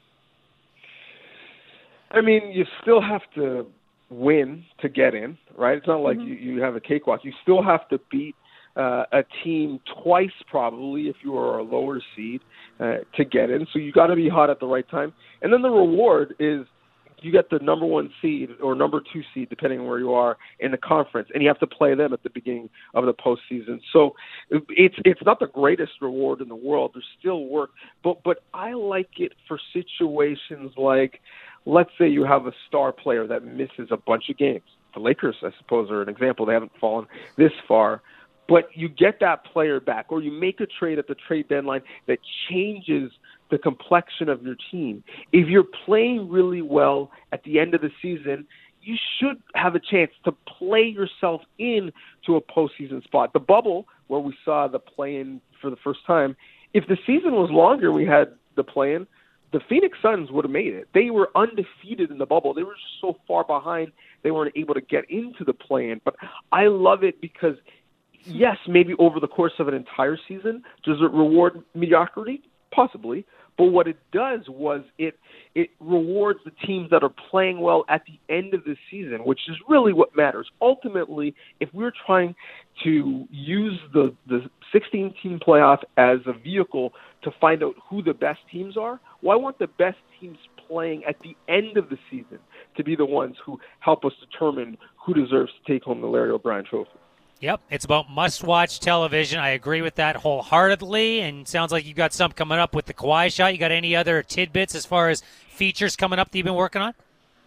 I mean, you still have to win to get in, right? It's not like mm-hmm. you, you have a cakewalk. You still have to beat uh, a team twice probably if you are a lower seed uh, to get in. So you got to be hot at the right time. And then the reward is you get the number one seed or number two seed, depending on where you are in the conference, and you have to play them at the beginning of the postseason. So it's it's not the greatest reward in the world. There's still work, but but I like it for situations like, let's say you have a star player that misses a bunch of games. The Lakers, I suppose, are an example. They haven't fallen this far. But you get that player back, or you make a trade at the trade deadline that changes the complexion of your team. If you're playing really well at the end of the season, you should have a chance to play yourself in to a postseason spot. The bubble, where we saw the play-in for the first time, if the season was longer, we had the play-in, the Phoenix Suns would have made it. They were undefeated in the bubble. They were just so far behind, they weren't able to get into the play-in. But I love it because, yes, maybe over the course of an entire season, does it reward mediocrity? Possibly. But what it does was it it rewards the teams that are playing well at the end of the season, which is really what matters. Ultimately, if we're trying to use the, the sixteen-team playoff as a vehicle to find out who the best teams are, well, I want the best teams playing at the end of the season to be the ones who help us determine who deserves to take home the Larry O'Brien Trophy. Yep, it's about must-watch television. I agree with that wholeheartedly, and sounds like you've got some coming up with the Kawhi shot. You got any other tidbits as far as features coming up that you've been working on?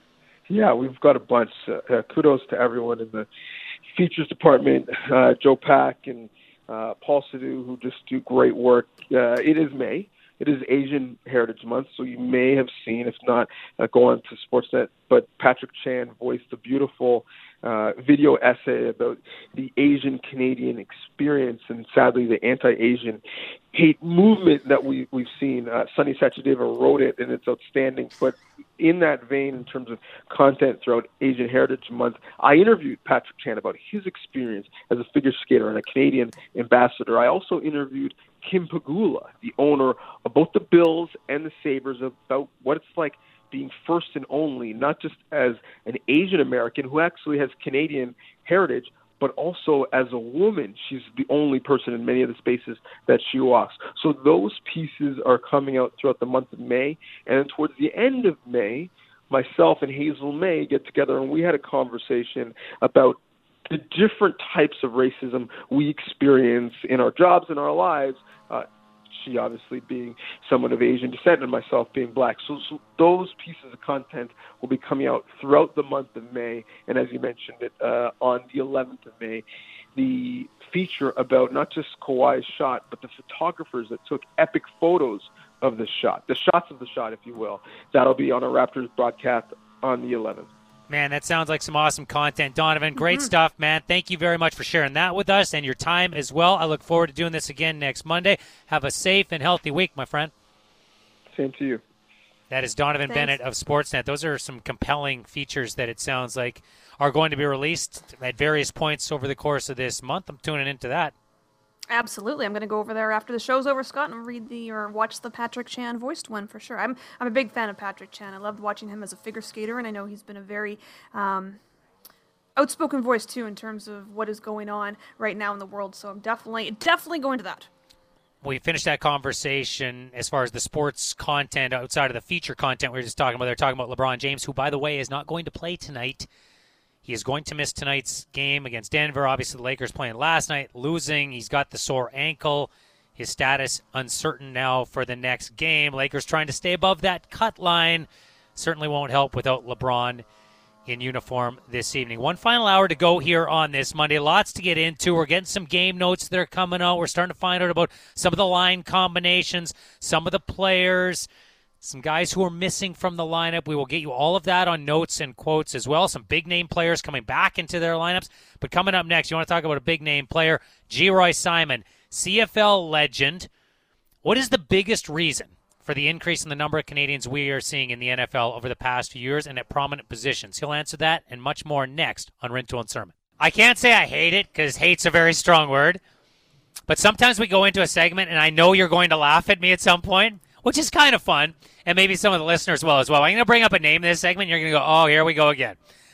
Yeah, we've got a bunch. Uh, kudos to everyone in the features department, uh, Joe Pack and uh, Paul Sidhu, who just do great work. Uh, it is May. It is Asian Heritage Month, so you may have seen, if not, uh, go on to Sportsnet, but Patrick Chan voiced a beautiful uh, video essay about the Asian Canadian experience and, sadly, the anti-Asian hate movement that we, we've seen. Uh, Sunny Sachadeva wrote it, and it's outstanding. But in that vein, in terms of content throughout Asian Heritage Month, I interviewed Patrick Chan about his experience as a figure skater and a Canadian ambassador. I also interviewed Kim Pegula, the owner of both the Bills and the Sabres, about what it's like being first and only, not just as an Asian American who actually has Canadian heritage, but also as a woman. She's the only person in many of the spaces that she walks. So those pieces are coming out throughout the month of May. And then towards the end of May, myself and Hazel May get together and we had a conversation about the different types of racism we experience in our jobs and our lives, uh, she obviously being someone of Asian descent and myself being black. So, so those pieces of content will be coming out throughout the month of May. And as you mentioned it, uh, on the eleventh of May, the feature about not just Kawhi's shot, but the photographers that took epic photos of the shot, the shots of the shot, if you will. That'll be on a Raptors broadcast on the eleventh. Man, that sounds like some awesome content. Donovan, great mm-hmm. stuff, man. Thank you very much for sharing that with us and your time as well. I look forward to doing this again next Monday. Have a safe and healthy week, my friend. Same to you. That is Donovan Thanks. Bennett of Sportsnet. Those are some compelling features that it sounds like are going to be released at various points over the course of this month. I'm tuning into that. Absolutely. I'm going to go over there after the show's over, Scott, and read the or watch the Patrick Chan voiced one for sure. I'm I'm a big fan of Patrick Chan. I loved watching him as a figure skater, and I know he's been a very um, outspoken voice too in terms of what is going on right now in the world. So I'm definitely definitely going to that. We finished that conversation as far as the sports content outside of the feature content we were just talking about. They're talking about LeBron James, who, by the way, is not going to play tonight. He is going to miss tonight's game against Denver. Obviously, the Lakers playing last night, losing. He's got the sore ankle. His status uncertain now for the next game. Lakers trying to stay above that cut line. Certainly won't help without LeBron in uniform this evening. One final hour to go here on this Monday. Lots to get into. We're getting some game notes that are coming out. We're starting to find out about some of the line combinations, some of the players, some guys who are missing from the lineup. We will get you all of that on notes and quotes as well. Some big-name players coming back into their lineups. But coming up next, you want to talk about a big-name player, Geroy Simon, C F L legend. What is the biggest reason for the increase in the number of Canadians we are seeing in the N F L over the past few years and at prominent positions? He'll answer that and much more next on Rintoul and Sermon. I can't say I hate it because hate's a very strong word. But sometimes we go into a segment, and I know you're going to laugh at me at some point, which is kind of fun, and maybe some of the listeners will as well. I'm going to bring up a name in this segment. You're going to go, oh, here we go again.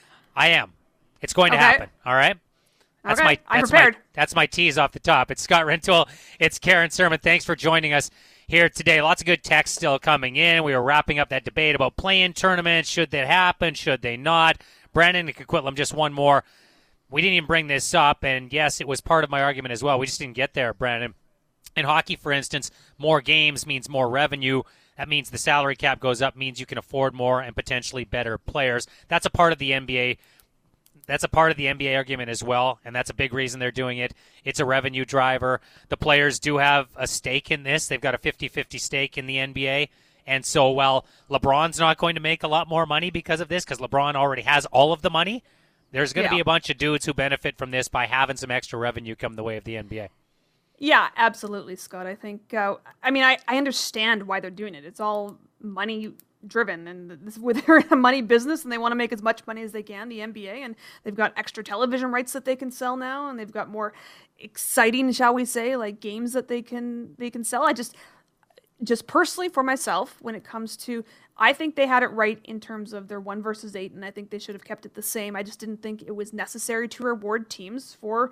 I am. It's going to okay. happen, all right? That's okay, my, I'm that's prepared. My, that's my tease off the top. It's Scott Rintoul. It's Karen Sermon. Thanks for joining us here today. Lots of good text still coming in. We were wrapping up that debate about play-in tournaments. Should that happen? Should they not? Brandon and Coquitlam, just one more. We didn't even bring this up, and yes, it was part of my argument as well. We just didn't get there, Brandon. In hockey, for instance, more games means more revenue. That means the salary cap goes up, means you can afford more and potentially better players. That's a part of the N B A. That's a part of the N B A argument as well, and that's a big reason they're doing it. It's a revenue driver. The players do have a stake in this. They've got a fifty-fifty stake in the N B A. And so while LeBron's not going to make a lot more money because of this, because LeBron already has all of the money, there's going to yeah. be a bunch of dudes who benefit from this by having some extra revenue come the way of the N B A. Yeah, absolutely, Scott. I think, uh, I mean, I, I understand why they're doing it. It's all money driven, and this, they're in a money business and they want to make as much money as they can, the N B A, and they've got extra television rights that they can sell now, and they've got more exciting, shall we say, like games that they can they can sell. I just, just personally for myself, when it comes to, I think they had it right in terms of their one versus eight, and I think they should have kept it the same. I just didn't think it was necessary to reward teams for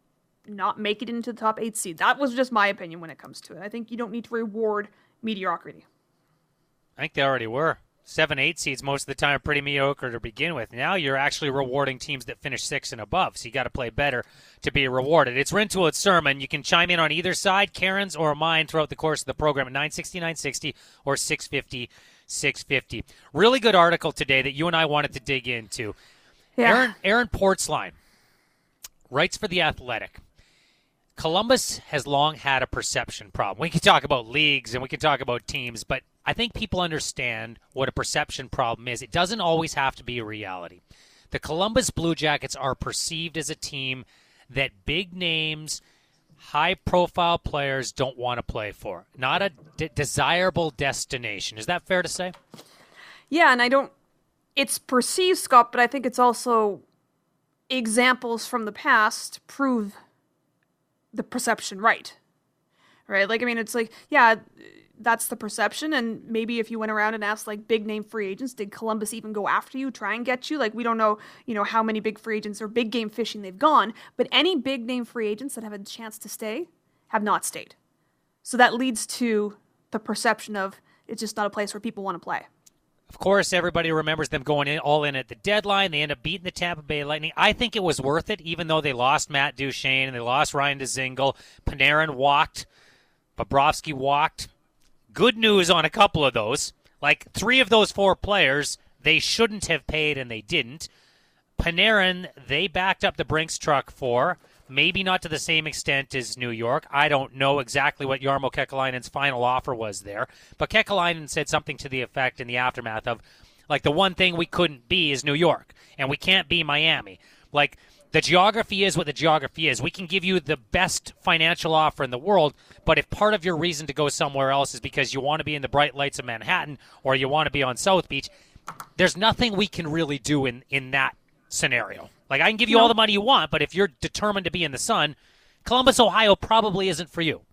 not make it into the top eight seed. That was just my opinion when it comes to it. I think you don't need to reward mediocrity. I think they already were. Seven, eight seeds most of the time are pretty mediocre to begin with. Now you're actually rewarding teams that finish six and above, so you got to play better to be rewarded. It's Rintoul at Sermon. You can chime in on either side, Karen's or mine, throughout the course of the program at nine sixty, nine sixty or six fifty, six fifty. Really good article today that you and I wanted to dig into. Yeah. Aaron, Aaron Portzline writes for The Athletic. Columbus has long had a perception problem. We can talk about leagues and we can talk about teams, but I think people understand what a perception problem is. It doesn't always have to be a reality. The Columbus Blue Jackets are perceived as a team that big names, high-profile players don't want to play for. Not a d- desirable destination. Is that fair to say? Yeah, and I don't... It's perceived, Scott, but I think it's also examples from the past prove the perception right. Right? Like, I mean, it's like, yeah, that's the perception, and maybe if you went around and asked, like, big-name free agents, did Columbus even go after you, try and get you? Like, we don't know, you know, how many big free agents or big-game fishing they've gone, but any big-name free agents that have a chance to stay have not stayed. So that leads to the perception of it's just not a place where people want to play. Of course, everybody remembers them going in all in at the deadline. They end up beating the Tampa Bay Lightning. I think it was worth it, even though they lost Matt Duchene and they lost Ryan Dzingel. Panarin walked. Bobrovsky walked. Good news on a couple of those. Like, three of those four players, they shouldn't have paid, and they didn't. Panarin, they backed up the Brinks truck for. Maybe not to the same extent as New York. I don't know exactly what Jarmo Kekalainen's final offer was there. But Kekalainen said something to the effect in the aftermath of, like, the one thing we couldn't be is New York, and we can't be Miami. Like, the geography is what the geography is. We can give you the best financial offer in the world, but if part of your reason to go somewhere else is because you want to be in the bright lights of Manhattan or you want to be on South Beach, there's nothing we can really do in, in that scenario. Like, I can give you no. all the money you want, but if you're determined to be in the sun, Columbus, Ohio probably isn't for you.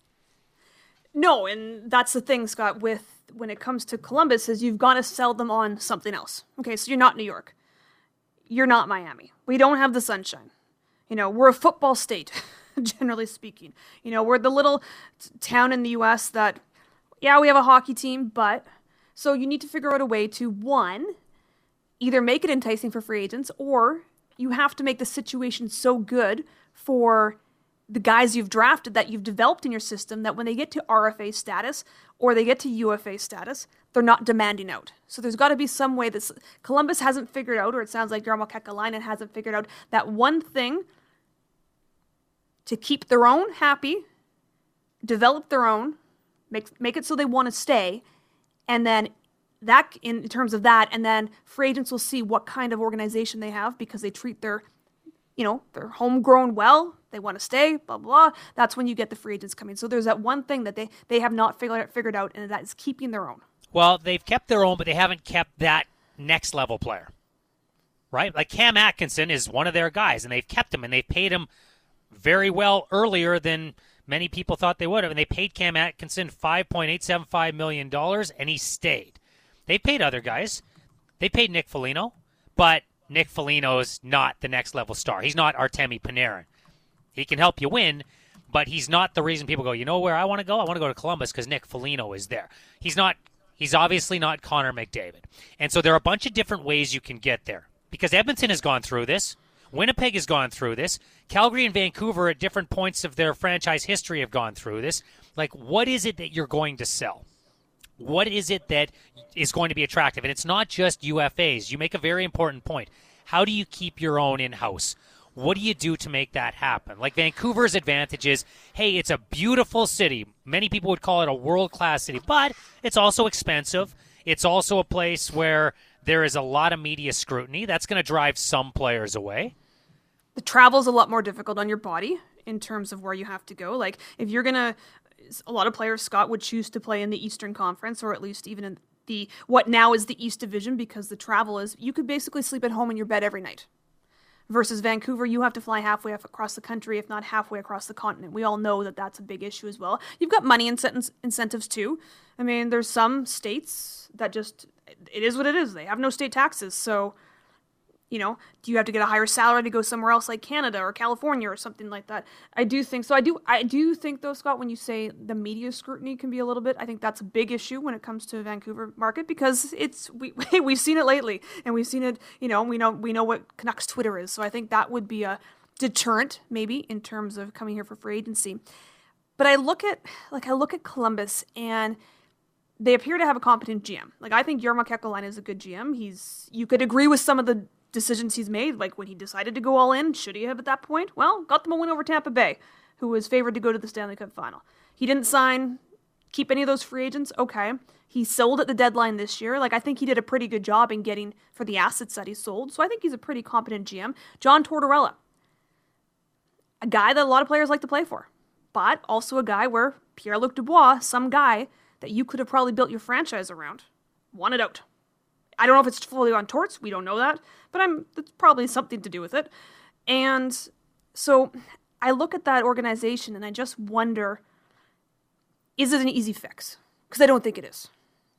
No, and that's the thing, Scott, with when it comes to Columbus is you've got to sell them on something else. Okay, so you're not New York. You're not Miami. We don't have the sunshine. You know, we're a football state, generally speaking. You know, we're the little t- town in the U S that, yeah, we have a hockey team, but... So you need to figure out a way to, one, either make it enticing for free agents, or you have to make the situation so good for the guys you've drafted that you've developed in your system that when they get to R F A status or they get to U F A status, they're not demanding out. So there's got to be some way that Columbus hasn't figured out, or it sounds like Jarmo Kekalainen hasn't figured out, that one thing to keep their own happy, develop their own, make make it so they want to stay, and then that in terms of that, and then free agents will see what kind of organization they have because they treat their, you know, their homegrown well. They want to stay, blah, blah. That's when you get the free agents coming. So there's that one thing that they, they have not figured, figured out, and that is keeping their own. Well, they've kept their own, but they haven't kept that next level player, right? Like Cam Atkinson is one of their guys, and they've kept him, and they've paid him very well earlier than many people thought they would have. And they paid Cam Atkinson five point eight seven five million dollars, and he stayed. They paid other guys. They paid Nick Foligno, but Nick Foligno's not the next level star. He's not Artemi Panarin. He can help you win, but he's not the reason people go, you know where I want to go? I want to go to Columbus because Nick Foligno is there. He's not. He's obviously not Connor McDavid. And so there are a bunch of different ways you can get there. Because Edmonton has gone through this. Winnipeg has gone through this. Calgary and Vancouver at different points of their franchise history have gone through this. Like, what is it that you're going to sell? What is it that is going to be attractive? And it's not just U F As. You make a very important point. How do you keep your own in-house? What do you do to make that happen? Like Vancouver's advantage is, hey, it's a beautiful city. Many people would call it a world-class city, but it's also expensive. It's also a place where there is a lot of media scrutiny. That's going to drive some players away. The travel's a lot more difficult on your body in terms of where you have to go. Like, if you're going to... A lot of players, Scott, would choose to play in the Eastern Conference, or at least even in the what now is the East Division, because the travel is... You could basically sleep at home in your bed every night. Versus Vancouver, you have to fly halfway across the country, if not halfway across the continent. We all know that that's a big issue as well. You've got money incent- incentives too. I mean, there's some states that just, it is what it is. They have no state taxes. So, you know, do you have to get a higher salary to go somewhere else like Canada or California or something like that? I do think so. I do I do think, though, Scott, when you say the media scrutiny can be a little bit, I think that's a big issue when it comes to Vancouver market, because it's we we've seen it lately, and we've seen it, you know, we know we know what Canucks Twitter is. So I think that would be a deterrent maybe in terms of coming here for free agency. But I look at like I look at Columbus, and they appear to have a competent G M. Like, I think Jarmo Kekalainen is a good G M. He's you could agree with some of the decisions he's made, like when he decided to go all in. Should he have at that point? Well, got them a win over Tampa Bay, who was favored to go to the Stanley Cup final. He didn't sign, keep any of those free agents. Okay. He sold at the deadline this year. Like, I think he did a pretty good job in getting for the assets that he sold. So I think he's a pretty competent G M. John Tortorella, a guy that a lot of players like to play for. but also a guy where Pierre-Luc Dubois, some guy that you could have probably built your franchise around, wanted out. I don't know if it's fully on Torts. We don't know that, but I'm it's probably something to do with it. And so I look at that organization and I just wonder, is it an easy fix? Because I don't think it is.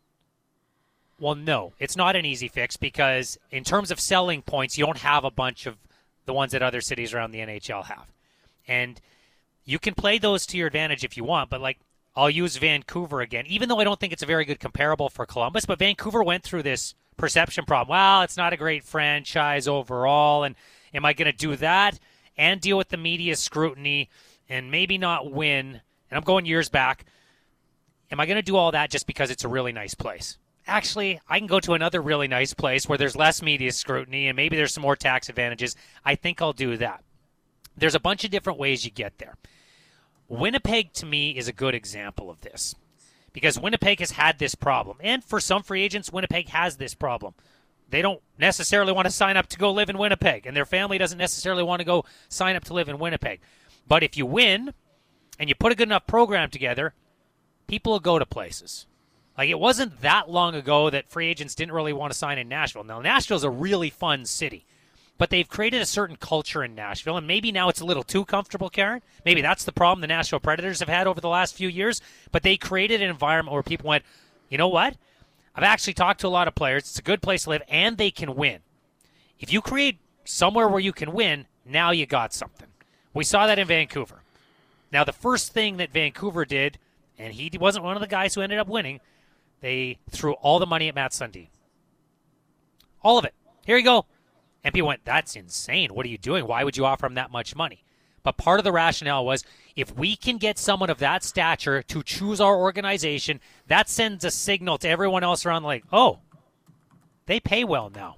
Well, no, it's not an easy fix because in terms of selling points, you don't have a bunch of the ones that other cities around the N H L have. And you can play those to your advantage if you want, but like I'll use Vancouver again, even though I don't think it's a very good comparable for Columbus, but Vancouver went through this perception problem. Well, it's not a great franchise overall, and am I going to do that and deal with the media scrutiny and maybe not win? And I'm going years back. Am I going to do all that just because it's a really nice place? Actually, I can go to another really nice place where there's less media scrutiny and maybe there's some more tax advantages. I think I'll do that. There's a bunch of different ways you get there. Winnipeg, to me, is a good example of this because Winnipeg has had this problem. And for some free agents, Winnipeg has this problem. They don't necessarily want to sign up to go live in Winnipeg, and their family doesn't necessarily want to go sign up to live in Winnipeg. But if you win and you put a good enough program together, people will go to places. Like, it wasn't that long ago that free agents didn't really want to sign in Nashville. Now, Nashville's a really fun city. But they've created a certain culture in Nashville, and maybe now it's a little too comfortable, Karen. Maybe that's the problem the Nashville Predators have had over the last few years. But they created an environment where people went, you know what? I've actually talked to a lot of players. It's a good place to live, and they can win. If you create somewhere where you can win, now you got something. We saw that in Vancouver. Now, the first thing that Vancouver did, and he wasn't one of the guys who ended up winning, they threw all the money at Matt Sundin. All of it. Here you go. And people went, that's insane. What are you doing? Why would you offer him that much money? But part of the rationale was, if we can get someone of that stature to choose our organization, that sends a signal to everyone else around like, oh, they pay well now.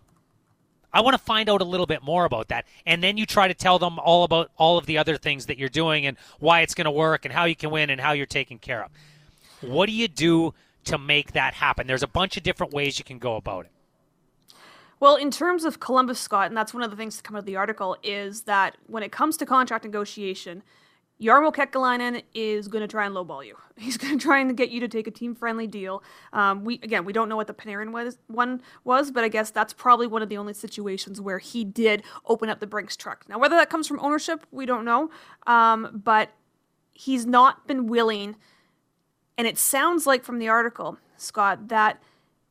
I want to find out a little bit more about that. And then you try to tell them all about all of the other things that you're doing and why it's going to work and how you can win and how you're taken care of. What do you do to make that happen? There's a bunch of different ways you can go about it. Well, in terms of Columbus, Scott, and that's one of the things to come out of the article, is that when it comes to contract negotiation, Jarmo Kekalainen is going to try and lowball you. He's going to try and get you to take a team-friendly deal. Um, we again, we don't know what the Panarin was, one was, but I guess that's probably one of the only situations where he did open up the Brinks truck. Now, whether that comes from ownership, we don't know, um, but he's not been willing, and it sounds like from the article, Scott, that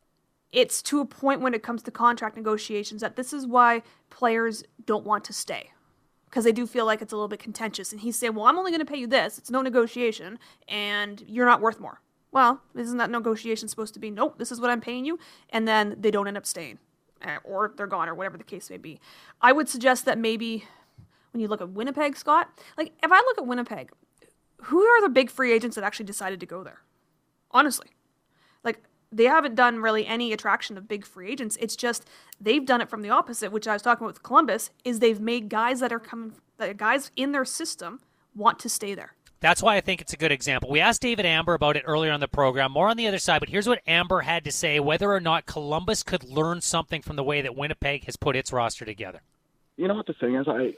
it's to a point when it comes to contract negotiations that this is why players don't want to stay, because they do feel like it's a little bit contentious. And he's saying, well, I'm only going to pay you this. It's no negotiation, and you're not worth more. Well, isn't that negotiation supposed to be, nope, this is what I'm paying you, and then they don't end up staying, or they're gone, or whatever the case may be. I would suggest that maybe when you look at Winnipeg, Scott, like if I look at Winnipeg, who are the big free agents that actually decided to go there? Honestly. Like, they haven't done really any attraction of big free agents. It's just they've done it from the opposite, which I was talking about with Columbus, is they've made guys that are coming, that guys in their system want to stay there. That's why I think it's a good example. We asked David Amber about it earlier on the program, more on the other side, but here's what Amber had to say, whether or not Columbus could learn something from the way that Winnipeg has put its roster together. You know what the thing is? I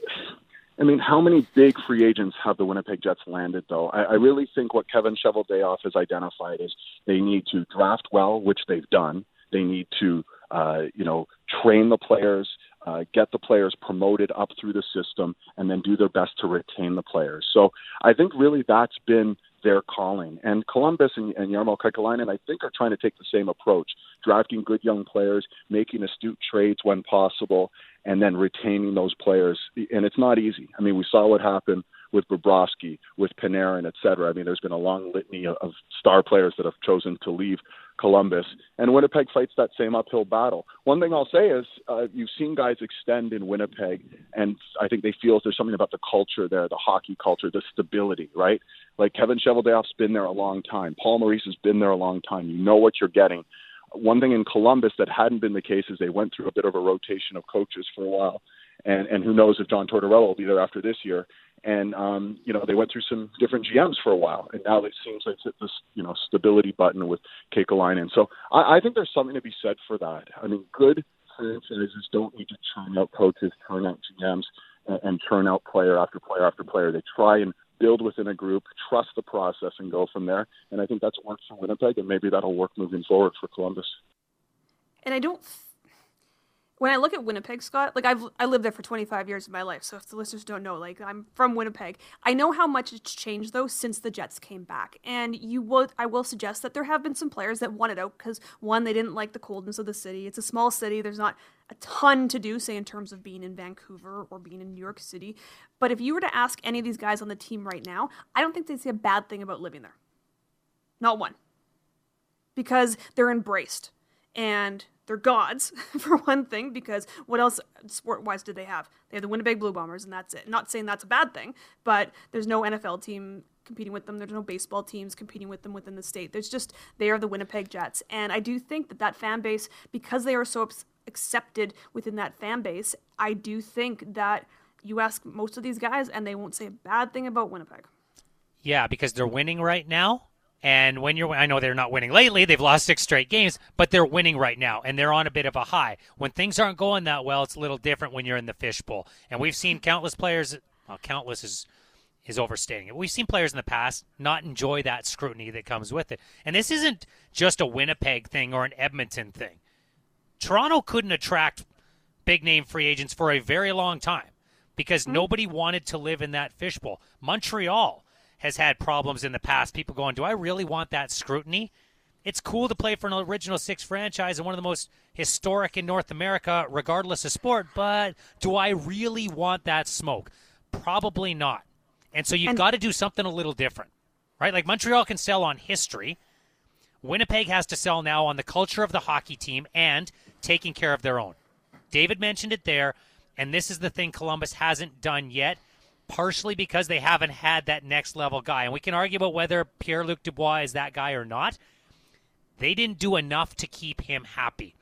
I mean, how many big free agents have the Winnipeg Jets landed, though? I, I really think what Kevin Cheveldayoff has identified is they need to draft well, which they've done. They need to, uh, you know, train the players, uh, get the players promoted up through the system, and then do their best to retain the players. So I think really that's been their calling. And Columbus and, and Jarmo Kekalainen, I think, are trying to take the same approach, drafting good young players, making astute trades when possible, and then retaining those players. And it's not easy. I mean, we saw what happened with Bobrovsky, with Panarin, et cetera. I mean, there's been a long litany of, of star players that have chosen to leave Columbus, and Winnipeg fights that same uphill battle. One thing I'll say is uh, you've seen guys extend in Winnipeg, and I think they feel there's something about the culture there, the hockey culture, the stability, right? Like Kevin Cheveldayoff's been there a long time. Paul Maurice has been there a long time. You know what you're getting. One thing in Columbus that hadn't been the case is they went through a bit of a rotation of coaches for a while, and, and who knows if John Tortorella will be there after this year. And, um, you know, they went through some different G Ms for a while, and now it seems like it's hit this, you know, stability button with Kekalainen. So I, I think there's something to be said for that. I mean, good franchises don't need to churn out coaches, churn out G Ms, and, and churn out player after player after player. They try and build within a group, trust the process, and go from there. And I think that's worked for Winnipeg, and maybe that'll work moving forward for Columbus. And I don't, when I look at Winnipeg, Scott, like I've I lived there for twenty-five years of my life, so if the listeners don't know, like I'm from Winnipeg. I know how much it's changed though since the Jets came back, and you would I will suggest that there have been some players that wanted out because one, they didn't like the coldness of the city. It's a small city. There's not a ton to do, say in terms of being in Vancouver or being in New York City. But if you were to ask any of these guys on the team right now, I don't think they'd say a bad thing about living there. Not one, because they're embraced and they're gods, for one thing, because what else, sport-wise, did they have? They have the Winnipeg Blue Bombers, and that's it. Not saying that's a bad thing, but there's no N F L team competing with them. There's no baseball teams competing with them within the state. There's just, they are the Winnipeg Jets. And I do think that that fan base, because they are so accepted within that fan base, I do think that you ask most of these guys, and they won't say a bad thing about Winnipeg. Yeah, because they're winning right now. And when you're, I know they're not winning lately. They've lost six straight games, but they're winning right now, and they're on a bit of a high. When things aren't going that well, it's a little different when you're in the fishbowl. And we've seen countless players, well, countless is is overstating it. We've seen players in the past not enjoy that scrutiny that comes with it. And this isn't just a Winnipeg thing or an Edmonton thing. Toronto couldn't attract big-name free agents for a very long time because mm-hmm. nobody wanted to live in that fishbowl. Montreal has had problems in the past. People going, do I really want that scrutiny? It's cool to play for an original six franchise and one of the most historic in North America, regardless of sport, but do I really want that smoke? Probably not. And so you've got to do something a little different, right? Like Montreal can sell on history. Winnipeg has to sell now on the culture of the hockey team and taking care of their own. David mentioned it there, and this is the thing Columbus hasn't done yet, partially because they haven't had that next-level guy. And we can argue about whether Pierre-Luc Dubois is that guy or not. They didn't do enough to keep him happy.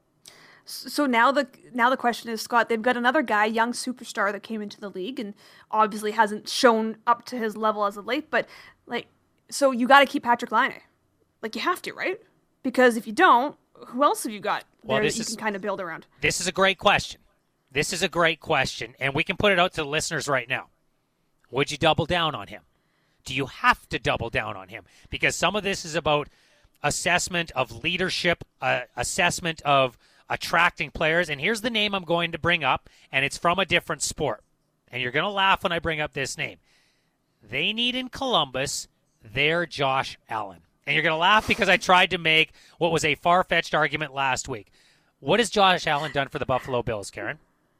So now the now the question is, Scott, they've got another guy, young superstar that came into the league and obviously hasn't shown up to his level as of late. But, like, so you got to keep Patrick Laine. Like, you have to, right? Because if you don't, who else have you got well, there this that you is, can kind of build around? This is a great question. This is a great question, and we can put it out to the listeners right now. Would you double down on him? Do you have to double down on him? Because some of this is about assessment of leadership, uh, assessment of attracting players. And here's the name I'm going to bring up, and it's from a different sport. And you're going to laugh when I bring up this name. They need in Columbus their Josh Allen. And you're going to laugh because I tried to make what was a far-fetched argument last week. What has Josh Allen done for the Buffalo Bills, Karen?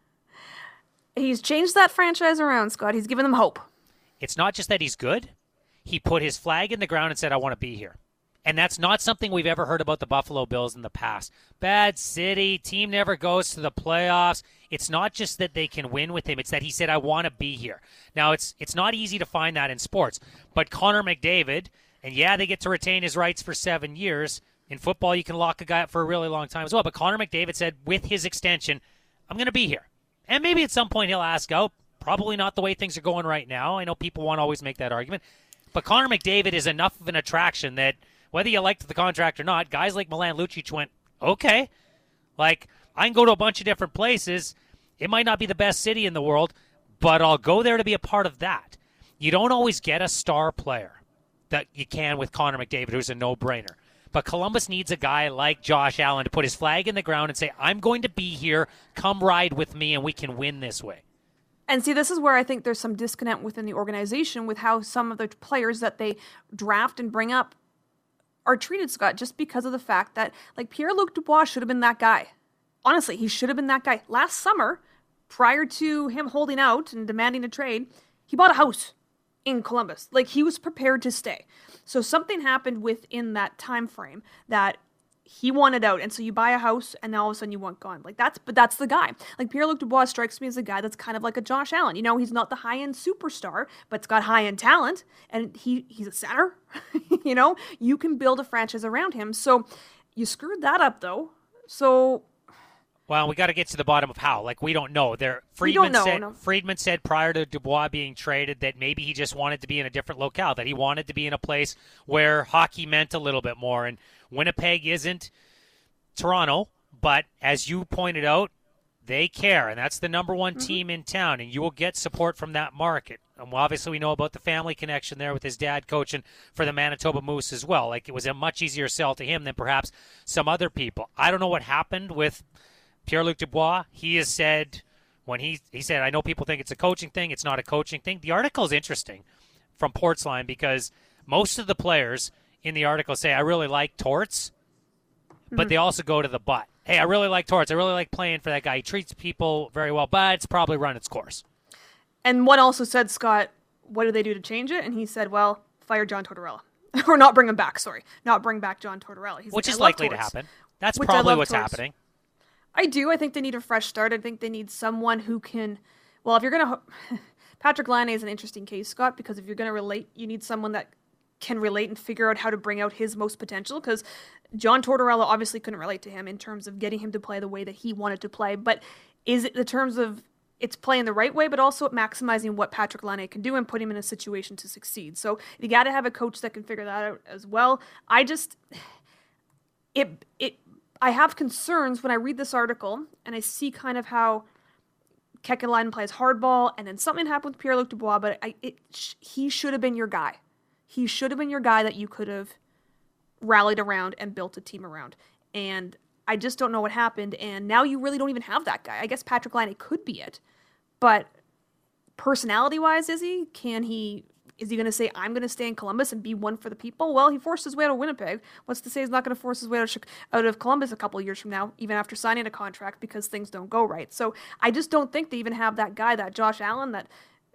He's changed that franchise around, Scott. He's given them hope. It's not just that he's good. He put his flag in the ground and said, I want to be here. And that's not something we've ever heard about the Buffalo Bills in the past. Bad city, team never goes to the playoffs. It's not just that they can win with him. It's that he said, I want to be here. Now, it's it's not easy to find that in sports. But Connor McDavid, and yeah, they get to retain his rights for seven years. In football, you can lock a guy up for a really long time as well. But Connor McDavid said, with his extension, I'm going to be here. And maybe at some point he'll ask out. Probably not the way things are going right now. I know people won't always make that argument. But Connor McDavid is enough of an attraction that whether you liked the contract or not, guys like Milan Lucic went, okay. Like, I can go to a bunch of different places. It might not be the best city in the world, but I'll go there to be a part of that. You don't always get a star player that you can with Connor McDavid, who's a no-brainer. But Columbus needs a guy like Josh Allen to put his flag in the ground and say, I'm going to be here, come ride with me, and we can win this way. And see, this is where I think there's some disconnect within the organization with how some of the players that they draft and bring up are treated, Scott, just because of the fact that, like, Pierre-Luc Dubois should have been that guy. Honestly, he should have been that guy. Last summer, prior to him holding out and demanding a trade, he bought a house in Columbus. Like, he was prepared to stay. So something happened within that time frame that he wanted out, and so you buy a house, and now all of a sudden you want gone. Like, that's, but that's the guy. Like, Pierre-Luc Dubois strikes me as a guy that's kind of like a Josh Allen. You know, he's not the high-end superstar, but it's got high-end talent, and he he's a center. You know, you can build a franchise around him. So you screwed that up, though. So, well, we got to get to the bottom of how. Like, we don't know. There, Friedman we don't know, said no. Friedman said prior to Dubois being traded that maybe he just wanted to be in a different locale, that he wanted to be in a place where hockey meant a little bit more. And Winnipeg isn't Toronto, but as you pointed out, They care, and that's the number one Mm-hmm. team in town, and you will get support from that market. And obviously we know about the family connection there with his dad coaching for the Manitoba Moose as well. Like, it was a much easier sell to him than perhaps some other people. I don't know what happened with Pierre-Luc Dubois. He has said, when he, he said, I know people think it's a coaching thing. It's not a coaching thing. The article is interesting from Portsline because most of the players in the article say, I really like Torts, but they also go to the but. Hey, I really like Torts. I really like playing for that guy. He treats people very well, but it's probably run its course. And one also said, Scott, what do they do to change it? And he said, well, fire John Tortorella. or not bring him back, sorry. Not bring back John Tortorella. He's Which like, is I love likely to Torts. happen. That's Which I probably love what's Torts. happening. I do. I think they need a fresh start. I think they need someone who can, well, if you're going to, Patrick Laine is an interesting case, Scott, because if you're going to relate, you need someone that can relate and figure out how to bring out his most potential, because John Tortorella obviously couldn't relate to him in terms of getting him to play the way that he wanted to play. But is it the terms of it's playing the right way, but also maximizing what Patrick Laine can do and put him in a situation to succeed? So you got to have a coach that can figure that out as well. I just, it, it, I have concerns when I read this article and I see kind of how Kekalainen plays hardball, and then something happened with Pierre-Luc Dubois, but I, it, sh- he should have been your guy. He should have been your guy that you could have rallied around and built a team around. And I just don't know what happened, and now you really don't even have that guy. I guess Patrick Laine could be it, but personality-wise, is he? Can he... Is he going to say, I'm going to stay in Columbus and be one for the people? Well, he forced his way out of Winnipeg. What's to say he's not going to force his way out of, out of Columbus a couple of years from now, even after signing a contract, because things don't go right. So I just don't think they even have that guy, that Josh Allen, that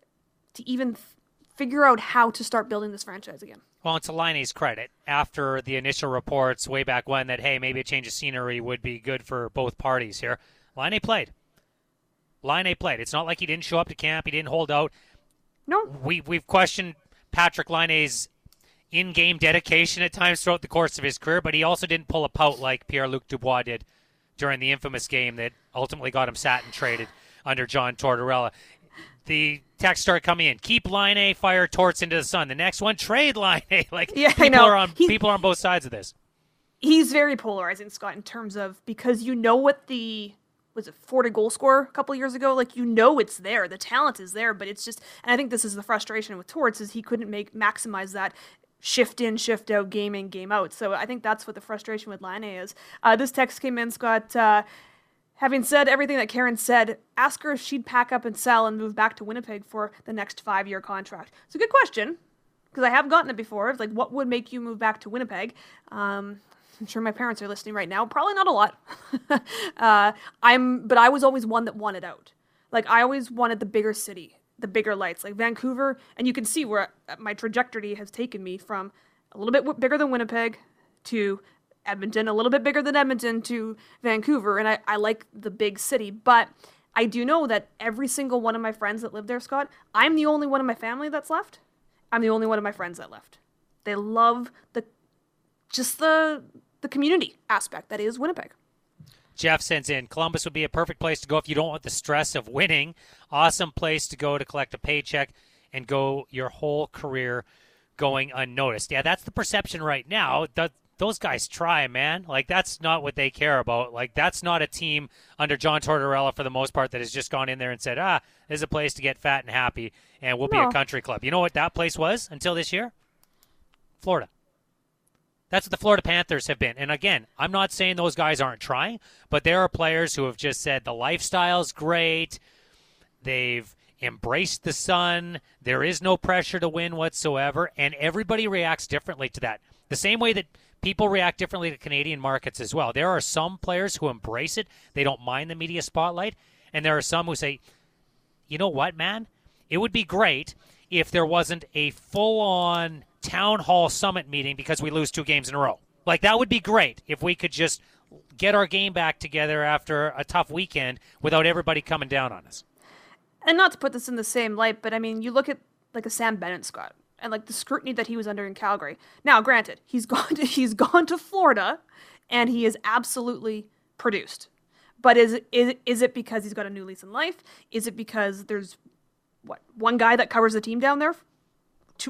to even f- figure out how to start building this franchise again. Well, it's to Laine's credit. After the initial reports way back when that, hey, maybe a change of scenery would be good for both parties here, Laine played. Laine played. It's not like he didn't show up to camp. He didn't hold out. No. We, we've questioned Patrick Laine's in-game dedication at times throughout the course of his career, but he also didn't pull a pout like Pierre-Luc Dubois did during the infamous game that ultimately got him sat and traded under John Tortorella. The text started coming in. Keep Laine, fire Torts into the sun. The next one, trade Laine. like Yeah, people I know. are on He- people are on both sides of this. He's very polarizing, Scott, in terms of, because you know what the... was it forty goal scorer a couple of years ago? Like, you know it's there. The talent is there, but it's just, and I think this is the frustration with Torts, is he couldn't make maximize that shift in, shift out, game in, game out. So I think that's what the frustration with Laine is. Uh, this text came in, Scott, uh, having said everything that Karen said, ask her if she'd pack up and sell and move back to Winnipeg for the next five-year contract. It's a good question, because I have gotten it before. It's like, what would make you move back to Winnipeg? Um... I'm sure my parents are listening right now. Probably not a lot. uh, I'm, but I was always one that wanted out. Like, I always wanted the bigger city, the bigger lights, like Vancouver. And you can see where my trajectory has taken me from a little bit w- bigger than Winnipeg to Edmonton, a little bit bigger than Edmonton to Vancouver. And I, I like the big city, but I do know that every single one of my friends that live there, Scott, I'm the only one in my family that's left. I'm the only one of my friends that left. They love the, just the, the community aspect that is Winnipeg. Jeff sends in, Columbus would be a perfect place to go if you don't want the stress of winning. Awesome place to go to collect a paycheck and go your whole career going unnoticed. Yeah, that's the perception right now. Th- those guys try, man. Like, that's not what they care about. Like, that's not a team under John Tortorella for the most part that has just gone in there and said, ah, this is a place to get fat and happy, and we'll No. be a country club. You know what that place was until this year? Florida. That's what the Florida Panthers have been. And again, I'm not saying those guys aren't trying, but there are players who have just said the lifestyle's great. They've embraced the sun. There is no pressure to win whatsoever. And everybody reacts differently to that. The same way that people react differently to Canadian markets as well. There are some players who embrace it. They don't mind the media spotlight. And there are some who say, you know what, man? It would be great if there wasn't a full-on town hall summit meeting because we lose two games in a row. Like, that would be great if we could just get our game back together after a tough weekend without everybody coming down on us. And not to put this in the same light, but I mean, you look at like a Sam Bennett, Scott, and like the scrutiny that he was under in Calgary. Now, granted, he's gone to, he's gone to Florida, and he is absolutely produced. But is is is it because he's got a new lease in life? Is it because there's what one guy that covers the team down there? Two,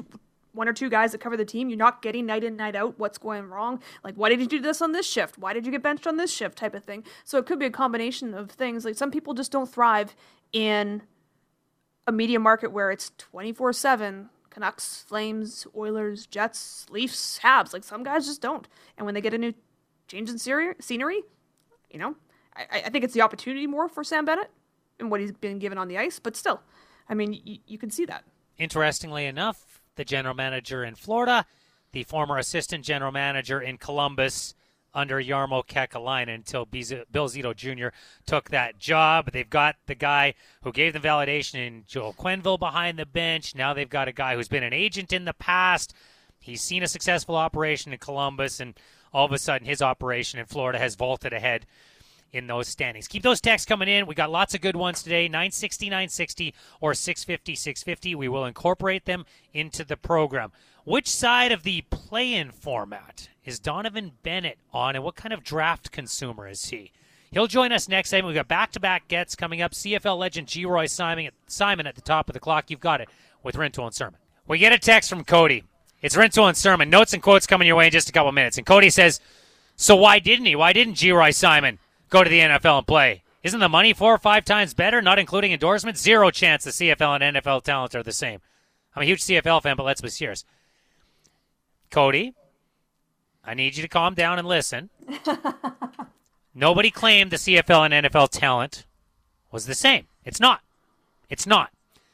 one or two guys that cover the team. You're not getting night in, night out. What's going wrong? Like, why did you do this on this shift? Why did you get benched on this shift type of thing? So it could be a combination of things. Like, some people just don't thrive in a media market where it's twenty-four seven. Canucks, Flames, Oilers, Jets, Leafs, Habs. Like, some guys just don't. And when they get a new change in scenery, you know, I, I think it's the opportunity more for Sam Bennett and what he's been given on the ice. But still, I mean, y- you can see that. Interestingly enough, the general manager in Florida, the former assistant general manager in Columbus under Jarmo Kekalainen until Bill Zito Junior took that job. They've got the guy who gave them validation in Joel Quenneville behind the bench. Now they've got a guy who's been an agent in the past. He's seen a successful operation in Columbus, and all of a sudden his operation in Florida has vaulted ahead in those standings. Keep those texts coming in. We got lots of good ones today, nine sixty, nine sixty, or six fifty, six fifty. We will incorporate them into the program. Which side of the play-in format is Donovan Bennett on, and what kind of draft consumer is he? He'll join us next time. We've got back-to-back gets coming up. C F L legend Geroy Simon, Simon at the top of the clock. You've got it with Rintoul and Sermon. We get a text from Cody. It's Rintoul and Sermon. Notes and quotes coming your way in just a couple minutes. And Cody says, so why didn't he? Why didn't Geroy Simon go to the N F L and play? Isn't the money four or five times better, not including endorsements? Zero chance the C F L and N F L talent are the same. I'm a huge C F L fan, but let's be serious. Cody, I need you to calm down and listen. Nobody claimed the C F L and N F L talent was the same. It's not. It's not.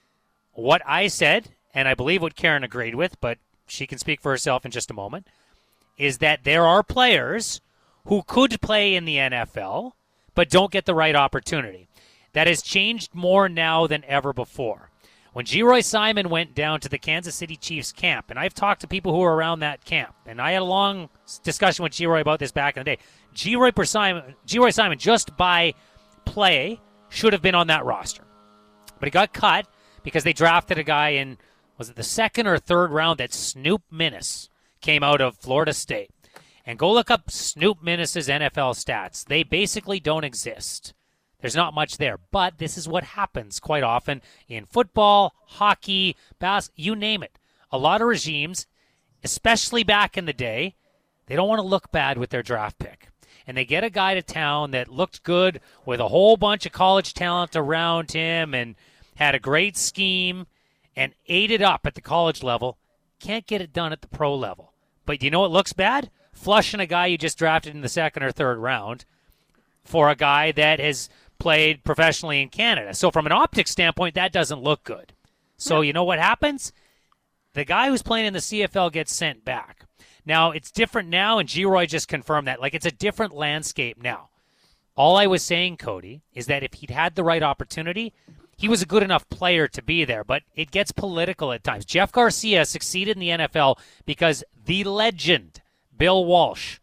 What I said, and I believe what Karen agreed with, but she can speak for herself in just a moment, is that there are players who could play in the N F L but don't get the right opportunity. That has changed more now than ever before. When Geroy Simon went down to the Kansas City Chiefs camp, and I've talked to people who were around that camp, and I had a long discussion with Geroy about this back in the day. Geroy Simon, Geroy Simon, just by play, should have been on that roster. But he got cut because they drafted a guy in, was it the second or third round, that Snoop Minnis came out of Florida State. And go look up Snoop Minnis' N F L stats. They basically don't exist. There's not much there. But this is what happens quite often in football, hockey, basketball, you name it. A lot of regimes, especially back in the day, they don't want to look bad with their draft pick. And they get a guy to town that looked good with a whole bunch of college talent around him and had a great scheme and ate it up at the college level. Can't get it done at the pro level. But you know what looks bad? Flushing a guy you just drafted in the second or third round for a guy that has played professionally in Canada. So from an optics standpoint, that doesn't look good. So you know what happens? The guy who's playing in the C F L gets sent back. Now, it's different now, and Geroy just confirmed that. Like, it's a different landscape now. All I was saying, Cody, is that if he'd had the right opportunity, he was a good enough player to be there, but it gets political at times. Jeff Garcia succeeded in the N F L because the legend, Bill Walsh,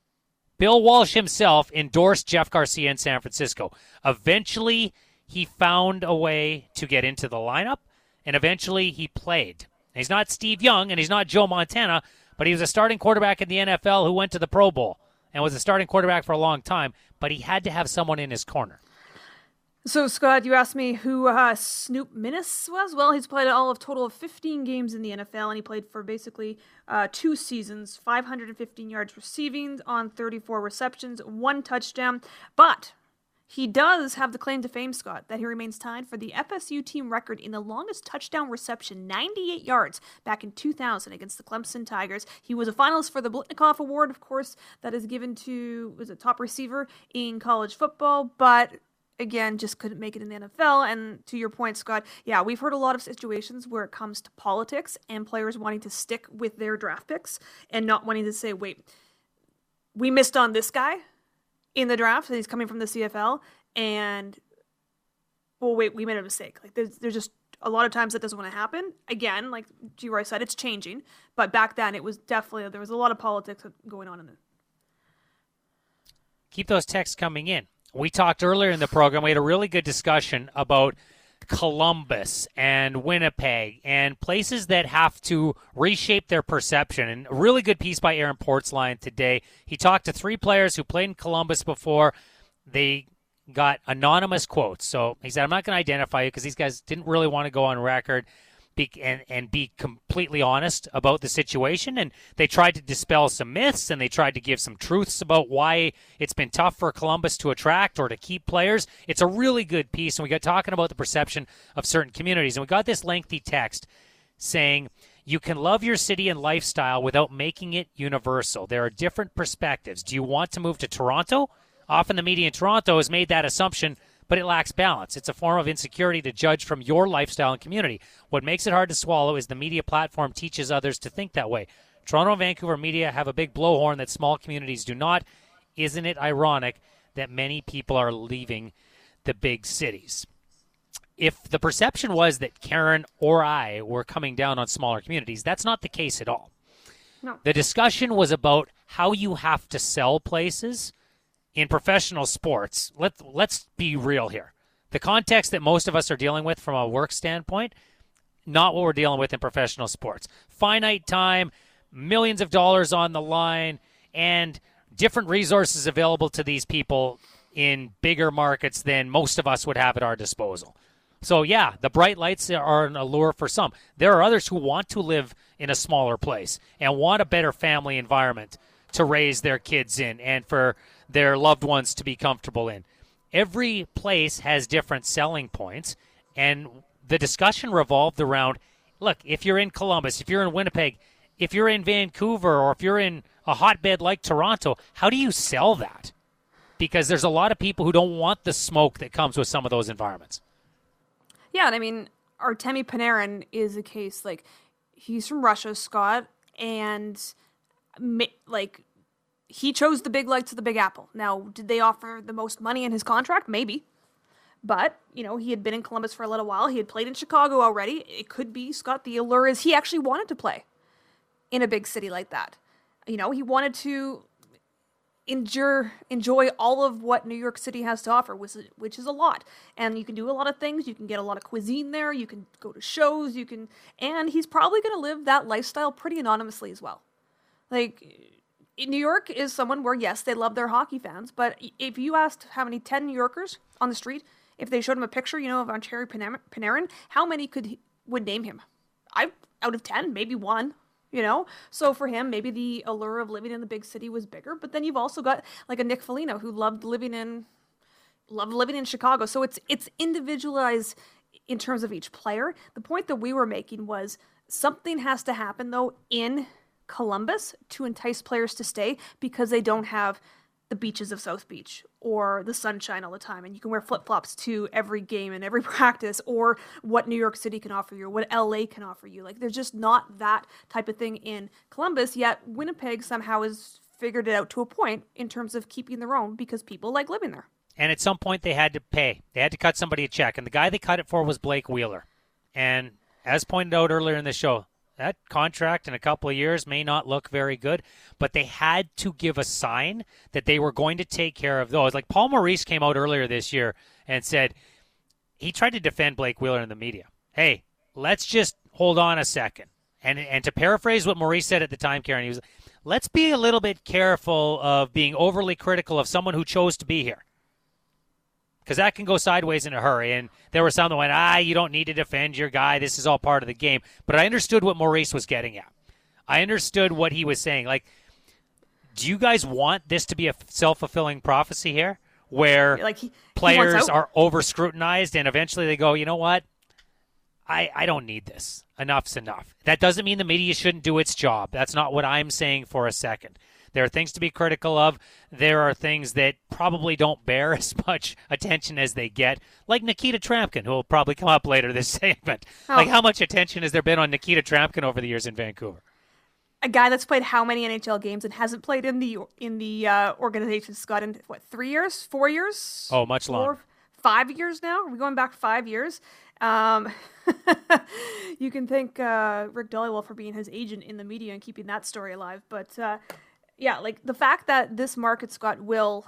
Bill Walsh himself endorsed Jeff Garcia in San Francisco. Eventually, he found a way to get into the lineup, and eventually he played. And he's not Steve Young, and he's not Joe Montana, but he was a starting quarterback in the N F L who went to the Pro Bowl and was a starting quarterback for a long time, but he had to have someone in his corner. So, Scott, you asked me who uh, Snoop Minnis was. Well, he's played all of total of fifteen games in the N F L, and he played for basically uh, two seasons, five hundred fifteen yards receiving on thirty-four receptions, one touchdown. But he does have the claim to fame, Scott, that he remains tied for the F S U team record in the longest touchdown reception, ninety-eight yards, back in two thousand against the Clemson Tigers. He was a finalist for the Blitnikoff Award, of course, that is given to, was a top receiver in college football, but again, just couldn't make it in the N F L. And to your point, Scott, yeah, we've heard a lot of situations where it comes to politics and players wanting to stick with their draft picks and not wanting to say, wait, we missed on this guy in the draft, and he's coming from the C F L, and, well, wait, we made a mistake. Like, there's, there's just a lot of times that doesn't want to happen. Again, like Geroy said, it's changing. But back then, it was definitely, there was a lot of politics going on in it. Keep those texts coming in. We talked earlier in the program, we had a really good discussion about Columbus and Winnipeg and places that have to reshape their perception. And a really good piece by Aaron Portzline today. He talked to three players who played in Columbus before. They got anonymous quotes. So he said, I'm not going to identify you because these guys didn't really want to go on record. be, and, and be completely honest about the situation. And they tried to dispel some myths, and they tried to give some truths about why it's been tough for Columbus to attract or to keep players. It's a really good piece, and we got talking about the perception of certain communities. And we got this lengthy text saying, you can love your city and lifestyle without making it universal. There are different perspectives. Do you want to move to Toronto? Often the media in Toronto has made that assumption, but it lacks balance. It's a form of insecurity to judge from your lifestyle and community. What makes it hard to swallow is the media platform teaches others to think that way. Toronto and Vancouver media have a big blowhorn that small communities do not. Isn't it ironic that many people are leaving the big cities? If the perception was that Karen or I were coming down on smaller communities, that's not the case at all. No. The discussion was about how you have to sell places in professional sports. Let, let's be real here. The context that most of us are dealing with from a work standpoint, not what we're dealing with in professional sports. Finite time, millions of dollars on the line, and different resources available to these people in bigger markets than most of us would have at our disposal. So, yeah, the bright lights are an allure for some. There are others who want to live in a smaller place and want a better family environment to raise their kids in and for their loved ones to be comfortable in. Every place has different selling points, and the discussion revolved around, look, if you're in Columbus, if you're in Winnipeg, if you're in Vancouver, or if you're in a hotbed like Toronto, how do you sell that? Because there's a lot of people who don't want the smoke that comes with some of those environments. Yeah, and I mean, Artemi Panarin is a case, like, he's from Russia, Scott, and, like, he chose the big lights of the Big Apple. Now, did they offer the most money in his contract? Maybe. But, you know, he had been in Columbus for a little while. He had played in Chicago already. It could be, Scott, the allure is he actually wanted to play in a big city like that. You know, he wanted to endure, enjoy all of what New York City has to offer, which is, which is a lot. And you can do a lot of things. You can get a lot of cuisine there. You can go to shows. You can, and he's probably going to live that lifestyle pretty anonymously as well. Like, New York is someone where, yes, they love their hockey fans, but if you asked how many ten New Yorkers on the street, if they showed him a picture, you know, of Artemi Panarin, how many could would name him? I out of ten, maybe one. You know, so for him, maybe the allure of living in the big city was bigger. But then you've also got like a Nick Foligno who loved living in, loved living in Chicago. So it's it's individualized in terms of each player. The point that we were making was something has to happen though in Columbus to entice players to stay because they don't have the beaches of South Beach or the sunshine all the time, and you can wear flip-flops to every game and every practice, or what New York City can offer you, or what L A can offer you. Like, there's just not that type of thing in Columbus, yet Winnipeg somehow has figured it out to a point in terms of keeping their own because people like living there. And at some point they had to pay. They had to cut somebody a check, and the guy they cut it for was Blake Wheeler. And as pointed out earlier in the show, that contract in a couple of years may not look very good, but they had to give a sign that they were going to take care of those. Like Paul Maurice came out earlier this year and said, he tried to defend Blake Wheeler in the media. Hey, let's just hold on a second. And and to paraphrase what Maurice said at the time, Karen, he was, let's be a little bit careful of being overly critical of someone who chose to be here. Because that can go sideways in a hurry. And there were some that went, ah, you don't need to defend your guy. This is all part of the game. But I understood what Maurice was getting at. I understood what he was saying. Like, do you guys want this to be a self-fulfilling prophecy here? Where like he, players he are over-scrutinized and eventually they go, you know what? I, I don't need this. Enough's enough. That doesn't mean the media shouldn't do its job. That's not what I'm saying for a second. There are things to be critical of. There are things that probably don't bear as much attention as they get, like Nikita Trampkin, who will probably come up later this segment. Oh. Like, how much attention has there been on Nikita Trampkin over the years in Vancouver? A guy that's played how many N H L games and hasn't played in the in the uh, organization, Scott, in, what, three years? Four years? Oh, much longer. Four, five years now? Are we going back five years? Um, you can thank uh, Rick Dollywell for being his agent in the media and keeping that story alive, but... Uh, Yeah, like the fact that this market, Scott, will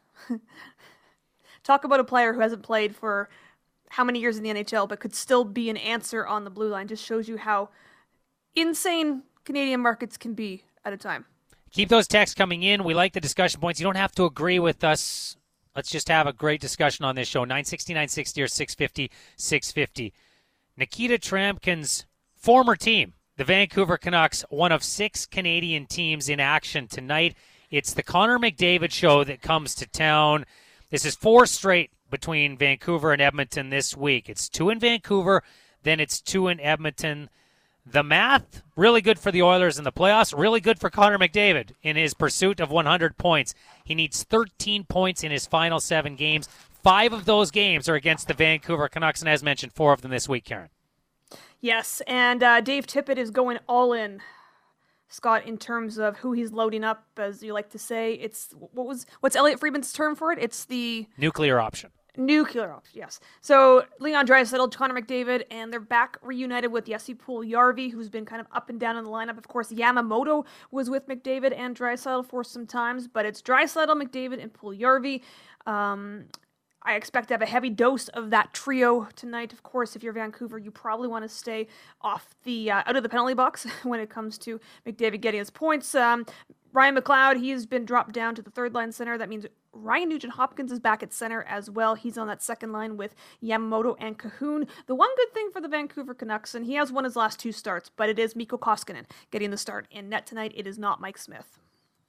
talk about a player who hasn't played for how many years in the N H L but could still be an answer on the blue line just shows you how insane Canadian markets can be at a time. Keep those texts coming in. We like the discussion points. You don't have to agree with us. Let's just have a great discussion on this show. nine sixty, nine sixty or six fifty, six fifty. Nikita Trampkin's former team, the Vancouver Canucks, one of six Canadian teams in action tonight. It's the Connor McDavid show that comes to town. This is four straight between Vancouver and Edmonton this week. It's two in Vancouver, then it's two in Edmonton. The math, really good for the Oilers in the playoffs, really good for Connor McDavid in his pursuit of one hundred points. He needs thirteen points in his final seven games. Five of those games are against the Vancouver Canucks, and as mentioned, four of them this week, Karen. Yes, and uh, Dave Tippett is going all in, Scott, in terms of who he's loading up, as you like to say. It's what was what's Elliot Friedman's term for it? It's the nuclear option. Nuclear option, yes. So Leon Draisaitl, Connor McDavid, and they're back reunited with Jesse Puljujärvi, who's been kind of up and down in the lineup. Of course, Yamamoto was with McDavid and Draisaitl for some times, but it's Draisaitl, McDavid, and Puljujärvi. Um, I expect to have a heavy dose of that trio tonight. Of course, if you're Vancouver, you probably want to stay off the uh, out of the penalty box when it comes to McDavid getting his points. Um, Ryan McLeod, he has been dropped down to the third line center. That means Ryan Nugent-Hopkins is back at center as well. He's on that second line with Yamamoto and Cahoon. The one good thing for the Vancouver Canucks, and he has won his last two starts, but it is Mikko Koskinen getting the start in net tonight. It is not Mike Smith.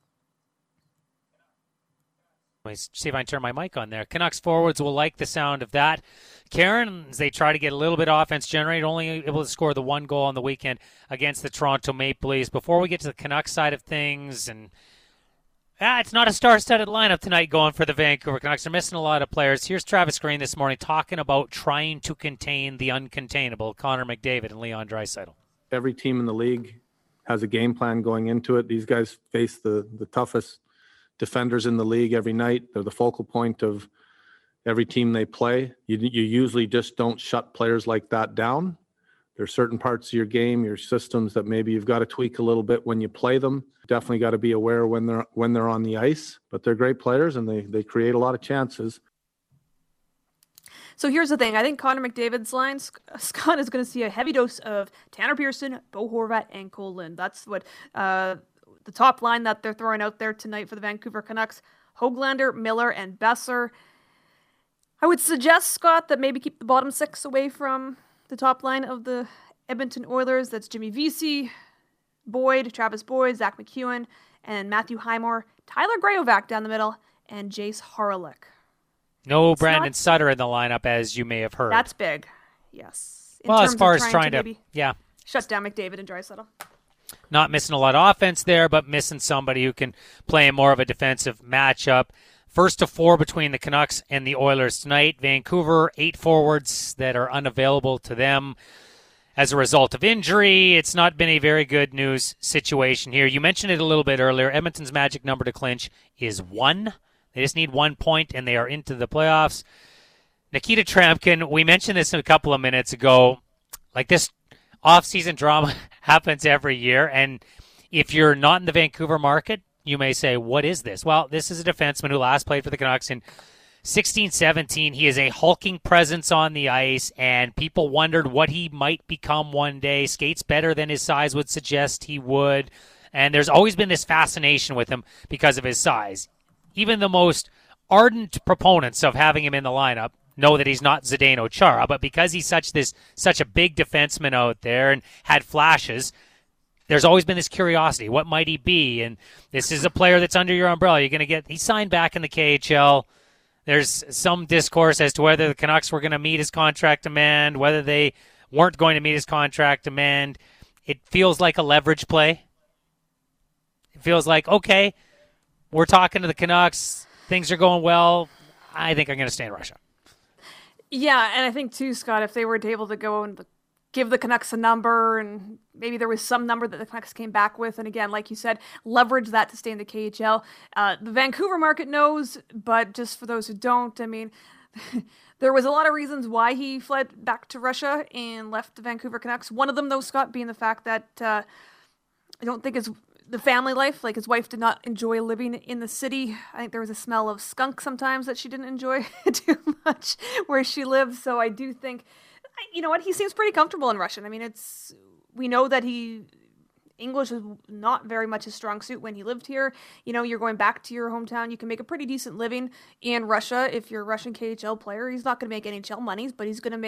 Let me see if I can turn my mic on there. Canucks forwards will like the sound of that. Karen, as they try to get a little bit of offense generated, only able to score the one goal on the weekend against the Toronto Maple Leafs. Before we get to the Canucks side of things, and ah, it's not a star-studded lineup tonight going for the Vancouver Canucks. They're missing a lot of players. Here's Travis Green this morning talking about trying to contain the uncontainable Connor McDavid and Leon Draisaitl. Every team in the league has a game plan going into it. These guys face the, the toughest defenders in the league every night. They're the focal point of every team they play. You, you usually just don't shut players like that down. There's certain parts of your game, your systems that maybe you've got to tweak a little bit when you play them. Definitely got to be aware when they're when they're on the ice. But they're great players and they they create a lot of chances. So here's the thing. I think Connor McDavid's line, Scott, is going to see a heavy dose of Tanner Pearson, Bo Horvat, and Cole Lind. That's what uh, the top line that they're throwing out there tonight for the Vancouver Canucks. Höglander, Miller, and Besser. I would suggest, Scott, that maybe keep the bottom six away from the top line of the Edmonton Oilers. That's Jimmy Vesey, Boyd, Travis Boyd, Zach McEwen, and Matthew Highmore, Tyler Graovac down the middle, and Jace Haralick. No It's Brandon not, Sutter in the lineup, as you may have heard. That's big, yes. In well, terms as far of as trying to, to yeah. shut down McDavid and Draisaitl. Not missing a lot of offense there, but missing somebody who can play in more of a defensive matchup. First to four between the Canucks and the Oilers tonight. Vancouver, eight forwards that are unavailable to them as a result of injury. It's not been a very good news situation here. You mentioned it a little bit earlier. Edmonton's magic number to clinch is one. They just need one point, and they are into the playoffs. Nikita Trampkin, we mentioned this a couple of minutes ago. Like, this off-season drama happens every year, and if you're not in the Vancouver market, you may say, what is this? Well, this is a defenseman who last played for the Canucks in sixteen seventeen. He is a hulking presence on the ice, and people wondered what he might become one day. Skates better than his size would suggest he would, and there's always been this fascination with him because of his size. Even the most ardent proponents of having him in the lineup know that he's not Zdeno Chara, but because he's such this such a big defenseman out there and had flashes, there's always been this curiosity. What might he be? And this is a player that's under your umbrella. You're going to get, he signed back in the K H L. There's some discourse as to whether the Canucks were going to meet his contract demand, whether they weren't going to meet his contract demand. It feels like a leverage play. It feels like, okay, we're talking to the Canucks. Things are going well. I think I'm going to stay in Russia. Yeah, and I think too, Scott, if they were able to go and give the Canucks a number, and maybe there was some number that the Canucks came back with, and again, like you said, leverage that to stay in the K H L. Uh, the Vancouver market knows, but just for those who don't, I mean, there was a lot of reasons why he fled back to Russia and left the Vancouver Canucks. One of them, though, Scott, being the fact that uh, I don't think his the family life, like his wife did not enjoy living in the city. I think there was a smell of skunk sometimes that she didn't enjoy too much where she lived. So I do think, you know what, he seems pretty comfortable in Russian. I mean, it's, we know that he, English is not very much his strong suit when he lived here. You know, you're going back to your hometown. You can make a pretty decent living in Russia if you're a Russian K H L player. He's not going to make N H L monies, but he's going to make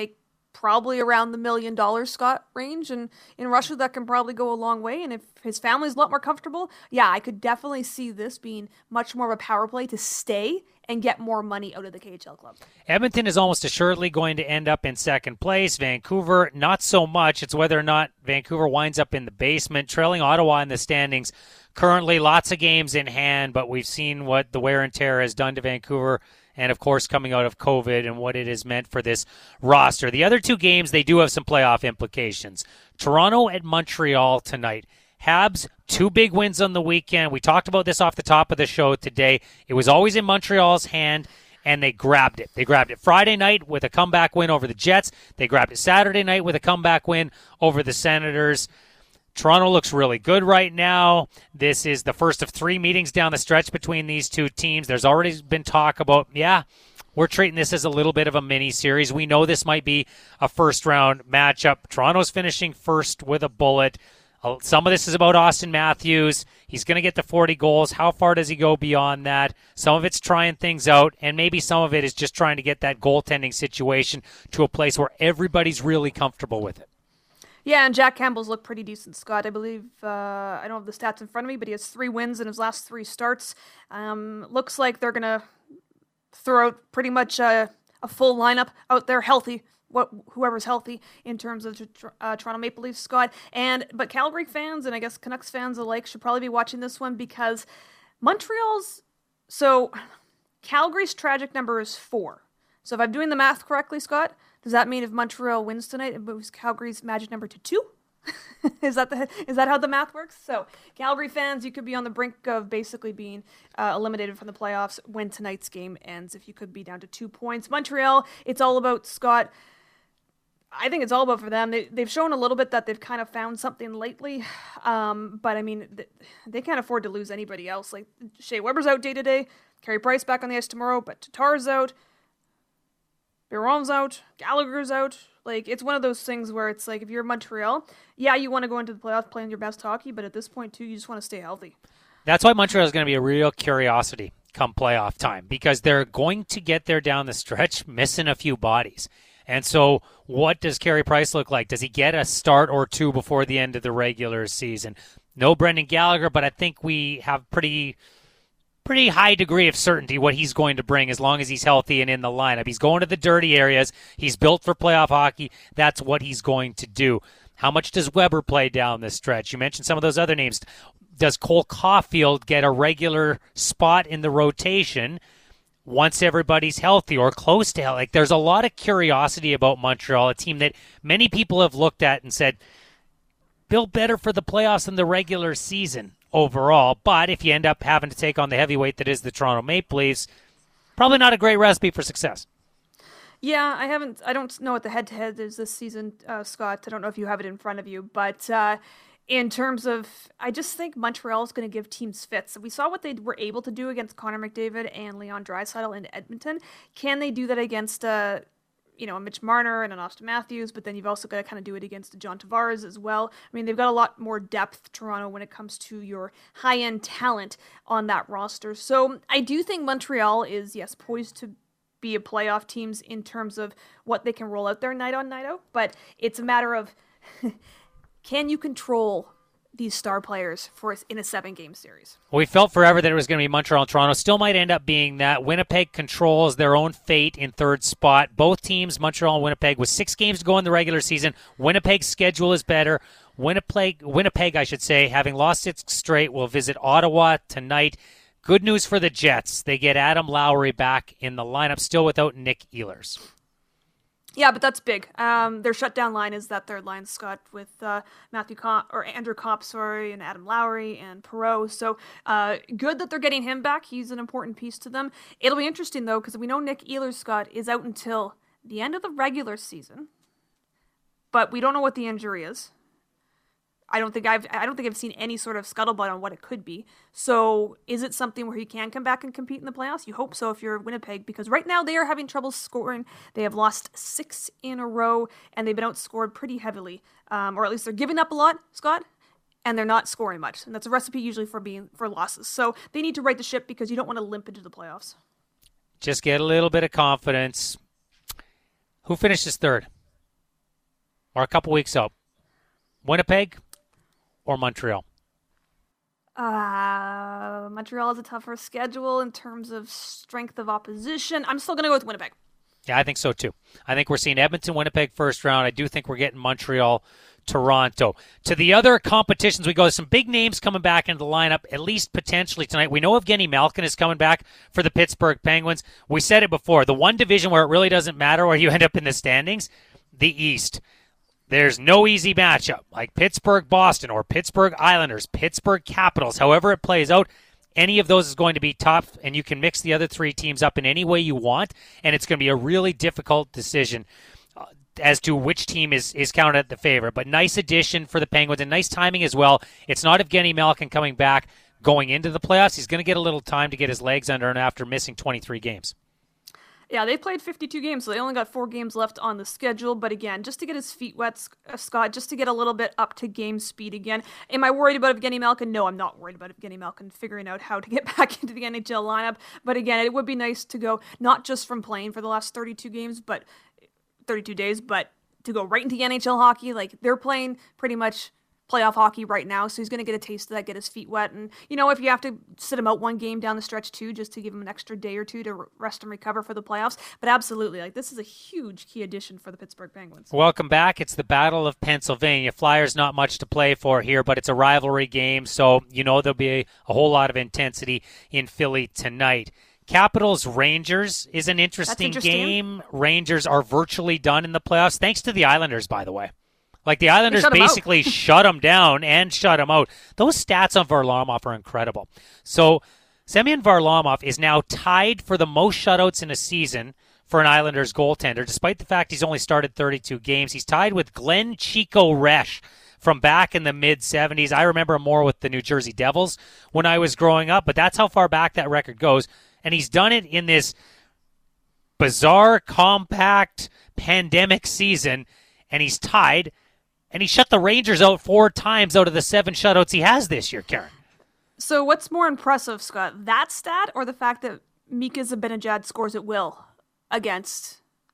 probably around the million dollar Scott range, and in Russia that can probably go a long way. And if his family's a lot more comfortable, yeah, I could definitely see this being much more of a power play to stay and get more money out of the K H L club. Edmonton is almost assuredly going to end up in second place. Vancouver, not so much. It's whether or not Vancouver winds up in the basement, trailing Ottawa in the standings. Currently, lots of games in hand, but we've seen what the wear and tear has done to Vancouver, and, of course, coming out of COVID and what it has meant for this roster. The other two games, they do have some playoff implications. Toronto at Montreal tonight. Habs, two big wins on the weekend. We talked about this off the top of the show today. It was always in Montreal's hand, and they grabbed it. They grabbed it Friday night with a comeback win over the Jets. They grabbed it Saturday night with a comeback win over the Senators. Toronto looks really good right now. This is the first of three meetings down the stretch between these two teams. There's already been talk about, yeah, we're treating this as a little bit of a mini-series. We know this might be a first-round matchup. Toronto's finishing first with a bullet. Some of this is about Austin Matthews. He's going to get to forty goals. How far does he go beyond that? Some of it's trying things out, and maybe some of it is just trying to get that goaltending situation to a place where everybody's really comfortable with it. Yeah, and Jack Campbell's looked pretty decent, Scott. I believe, uh, I don't have the stats in front of me, but he has three wins in his last three starts. Um, looks like they're going to throw out pretty much a, a full lineup out there, healthy. What whoever's healthy in terms of uh, Toronto Maple Leafs, Scott. And but Calgary fans and I guess Canucks fans alike should probably be watching this one because Montreal's so Calgary's tragic number is four. So if I'm doing the math correctly, Scott, does that mean if Montreal wins tonight, it moves Calgary's magic number to two? is that the is that how the math works? So Calgary fans, you could be on the brink of basically being uh, eliminated from the playoffs when tonight's game ends. If you could be down to two points, Montreal, it's all about Scott. I think it's all about for them. They, they've shown a little bit that they've kind of found something lately. Um, but, I mean, they, they can't afford to lose anybody else. Like, Shea Weber's out day to day. Carey Price back on the ice tomorrow. But Tatar's out. Biron's out. Gallagher's out. Like, it's one of those things where it's like, if you're Montreal, yeah, you want to go into the playoffs playing your best hockey. But at this point, too, you just want to stay healthy. That's why Montreal is going to be a real curiosity come playoff time. Because they're going to get there down the stretch missing a few bodies. And so what does Carey Price look like? Does he get a start or two before the end of the regular season? No Brendan Gallagher, but I think we have pretty pretty high degree of certainty what he's going to bring as long as he's healthy and in the lineup. He's going to the dirty areas. He's built for playoff hockey. That's what he's going to do. How much does Weber play down this stretch? You mentioned some of those other names. Does Cole Caulfield get a regular spot in the rotation once everybody's healthy or close to health? Like, there's a lot of curiosity about Montreal, a team that many people have looked at and said, built better for the playoffs than the regular season overall. But if you end up having to take on the heavyweight that is the Toronto Maple Leafs, probably not a great recipe for success. Yeah, I haven't, I don't know what the head-to-head is this season, uh, Scott. I don't know if you have it in front of you, but uh, in terms of, I just think Montreal is going to give teams fits. We saw what they were able to do against Connor McDavid and Leon Draisaitl in Edmonton. Can they do that against, uh, you know, a Mitch Marner and an Austin Matthews? But then you've also got to kind of do it against John Tavares as well. I mean, they've got a lot more depth, Toronto, when it comes to your high-end talent on that roster. So I do think Montreal is, yes, poised to be a playoff teams in terms of what they can roll out there night on night out. But it's a matter of, can you control these star players for us in a seven-game series? We felt forever that it was going to be Montreal and Toronto. Still might end up being that. Winnipeg controls their own fate in third spot. Both teams, Montreal and Winnipeg, with six games to go in the regular season. Winnipeg's schedule is better. Winnipeg, Winnipeg, I should say, having lost six straight, will visit Ottawa tonight. Good news for the Jets. They get Adam Lowry back in the lineup, still without Nick Ehlers. Yeah, but that's big. Um, their shutdown line is that third line, Scott, with uh, Matthew Comp, or Andrew Kopp, sorry, and Adam Lowry and Perreault. So uh, good that they're getting him back. He's an important piece to them. It'll be interesting, though, because we know Nick Ehlers, Scott, is out until the end of the regular season, but we don't know what the injury is. I don't think I've I don't think I've seen any sort of scuttlebutt on what it could be. So is it something where he can come back and compete in the playoffs? You hope so if you're Winnipeg, because right now they are having trouble scoring. They have lost six in a row, and they've been outscored pretty heavily, um, or at least they're giving up a lot, Scott, and they're not scoring much. And that's a recipe usually for being for losses. So they need to right the ship because you don't want to limp into the playoffs. Just get a little bit of confidence. Who finishes third? or a couple weeks out? Winnipeg or Montreal? Uh, Montreal has a tougher schedule in terms of strength of opposition. I'm still going to go with Winnipeg. Yeah, I think so too. I think we're seeing Edmonton, Winnipeg first round. I do think we're getting Montreal, Toronto. To the other competitions we go. There's some big names coming back into the lineup, at least potentially tonight. We know Evgeny Malkin is coming back for the Pittsburgh Penguins. We said it before. The one division where it really doesn't matter where you end up in the standings, the East. There's no easy matchup like Pittsburgh-Boston or Pittsburgh-Islanders, Pittsburgh-Capitals. However it plays out, any of those is going to be tough, and you can mix the other three teams up in any way you want, and it's going to be a really difficult decision uh, as to which team is, is counted the favorite. But nice addition for the Penguins, and nice timing as well. It's not Evgeny Malkin coming back going into the playoffs. He's going to get a little time to get his legs under him after missing twenty-three games. Yeah, they played fifty-two games, so they only got four games left on the schedule. But again, just to get his feet wet, uh, Scott, just to get a little bit up to game speed again. Am I worried about Evgeny Malkin? No, I'm not worried about Evgeny Malkin figuring out how to get back into the N H L lineup. But again, it would be nice to go, not just from playing for the last thirty-two games, but thirty-two days, but to go right into N H L hockey. Like, they're playing pretty much playoff hockey right now, so he's going to get a taste of that, get his feet wet. And, you know, if you have to sit him out one game down the stretch too, just to give him an extra day or two to rest and recover for the playoffs. But absolutely, like, this is a huge key addition for the Pittsburgh Penguins. Welcome back. It's the Battle of Pennsylvania. Flyers not much to play for here, but it's a rivalry game, so you know there'll be a, a whole lot of intensity in Philly tonight. Capitals Rangers is an interesting, interesting game. Rangers are virtually done in the playoffs, thanks to the Islanders, by the way. Like, the Islanders shut basically shut them down and shut them out. Those stats on Varlamov are incredible. So, Semyon Varlamov is now tied for the most shutouts in a season for an Islanders goaltender, despite the fact he's only started thirty-two games. He's tied with Glenn Chico Resch from back in the mid-seventies. I remember him more with the New Jersey Devils when I was growing up, but that's how far back that record goes. And he's done it in this bizarre, compact, pandemic season, and he's tied. And he shut the Rangers out four times out of the seven shutouts he has this year, Karen. So what's more impressive, Scott, that stat or the fact that Mika Zibanejad scores at will against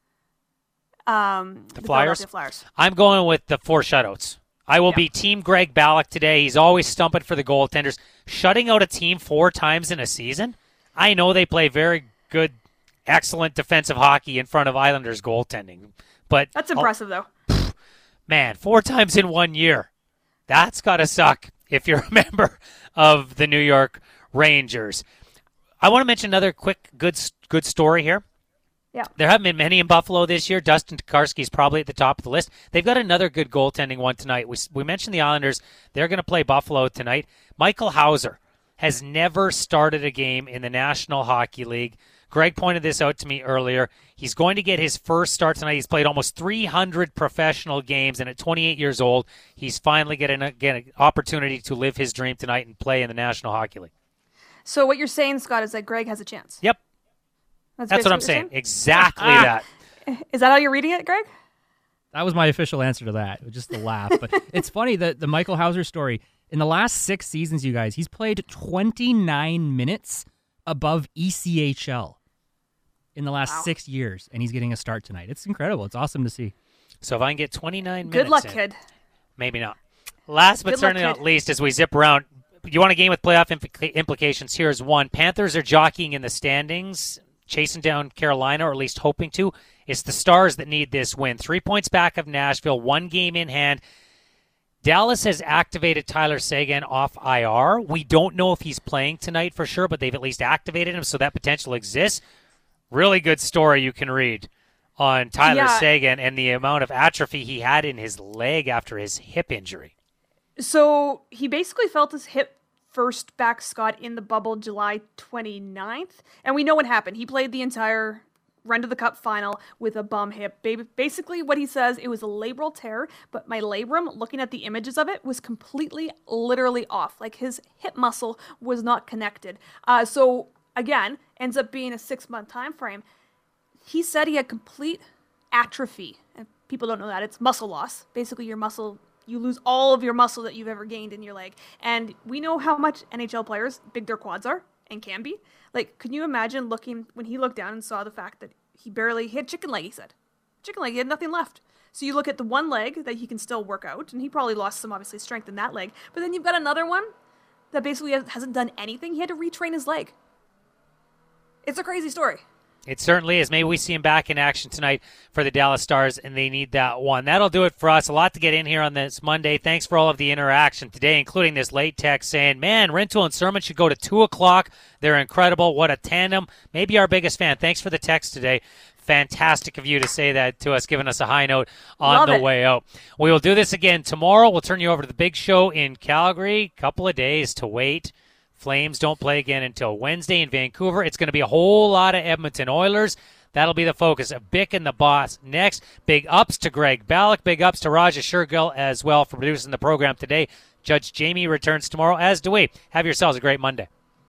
um, the, the Flyers? Philadelphia Flyers? I'm going with the four shutouts. I will Yeah. be Team Greg Ballack today. He's always stumping for the goaltenders. Shutting out a team four times in a season? I know they play very good, excellent defensive hockey in front of Islanders goaltending. But That's impressive, though. Man, four times in one year. That's got to suck if you're a member of the New York Rangers. I want to mention another quick good good story here. Yeah. There haven't been many in Buffalo this year. Dustin Tokarski is probably at the top of the list. They've got another good goaltending one tonight. We, we mentioned the Islanders. They're going to play Buffalo tonight. Michael Hauser has never started a game in the National Hockey League. Greg pointed this out to me earlier. He's going to get his first start tonight. He's played almost three hundred professional games, and at twenty-eight years old, he's finally getting a, getting an opportunity to live his dream tonight and play in the National Hockey League. So what you're saying, Scott, is that Greg has a chance? Yep. That's, That's what I'm basically saying. Exactly that. Is that how you're reading it, Greg? That was my official answer to that. It was just a laugh. But it's funny, that the Michael Hauser story, in the last six seasons, you guys, he's played twenty-nine minutes above E C H L in the last Wow. six years, and he's getting a start tonight. It's incredible. It's awesome to see. So if I can get twenty-nine Good minutes luck, in, kid. maybe not. Last but Good luck, certainly kid. not least, as we zip around, you want a game with playoff implica- implications. Here's one. Panthers are jockeying in the standings, chasing down Carolina, or at least hoping to. It's the Stars that need this win. Three points back of Nashville, one game in hand. Dallas has activated Tyler Seguin off I R. We don't know if he's playing tonight for sure, but they've at least activated him, so that potential exists. Really good story you can read on Tyler Yeah. Seguin and the amount of atrophy he had in his leg after his hip injury. So he basically felt his hip first back, Scott, in the bubble July twenty-ninth. And we know what happened. He played the entire run to the cup final with a bum hip. Ba- Basically, what he says, it was a labral tear, but my labrum, looking at the images of it, was completely, literally off. Like, his hip muscle was not connected. Uh, so, again, ends up being a six-month time frame. He said he had complete atrophy. And people don't know that. It's muscle loss. Basically, your muscle... You lose all of your muscle that you've ever gained in your leg. And we know how much N H L players, big their quads are and can be. Like, can you imagine looking, when he looked down and saw the fact that he barely hit chicken leg, he said. Chicken leg, he had nothing left. So you look at the one leg that he can still work out, and he probably lost some, obviously, strength in that leg. But then you've got another one that basically hasn't done anything. He had to retrain his leg. It's a crazy story. It certainly is. Maybe we see him back in action tonight for the Dallas Stars, and they need that one. That'll do it for us. A lot to get in here on this Monday. Thanks for all of the interaction today, including this late text saying, man, Rintoul and Sermon should go to two o'clock. They're incredible. What a tandem. Maybe our biggest fan. Thanks for the text today. Fantastic of you to say that to us, giving us a high note on Love the it. way out. We will do this again tomorrow. We'll turn you over to the big show in Calgary. Couple of days to wait. Flames don't play again until Wednesday in Vancouver. It's going to be a whole lot of Edmonton Oilers. That'll be the focus of Bick and the Boss next. Big ups to Greg Ballack. Big ups to Raja Shergill as well for producing the program today. Judge Jamie returns tomorrow, as do we. Have yourselves a great Monday.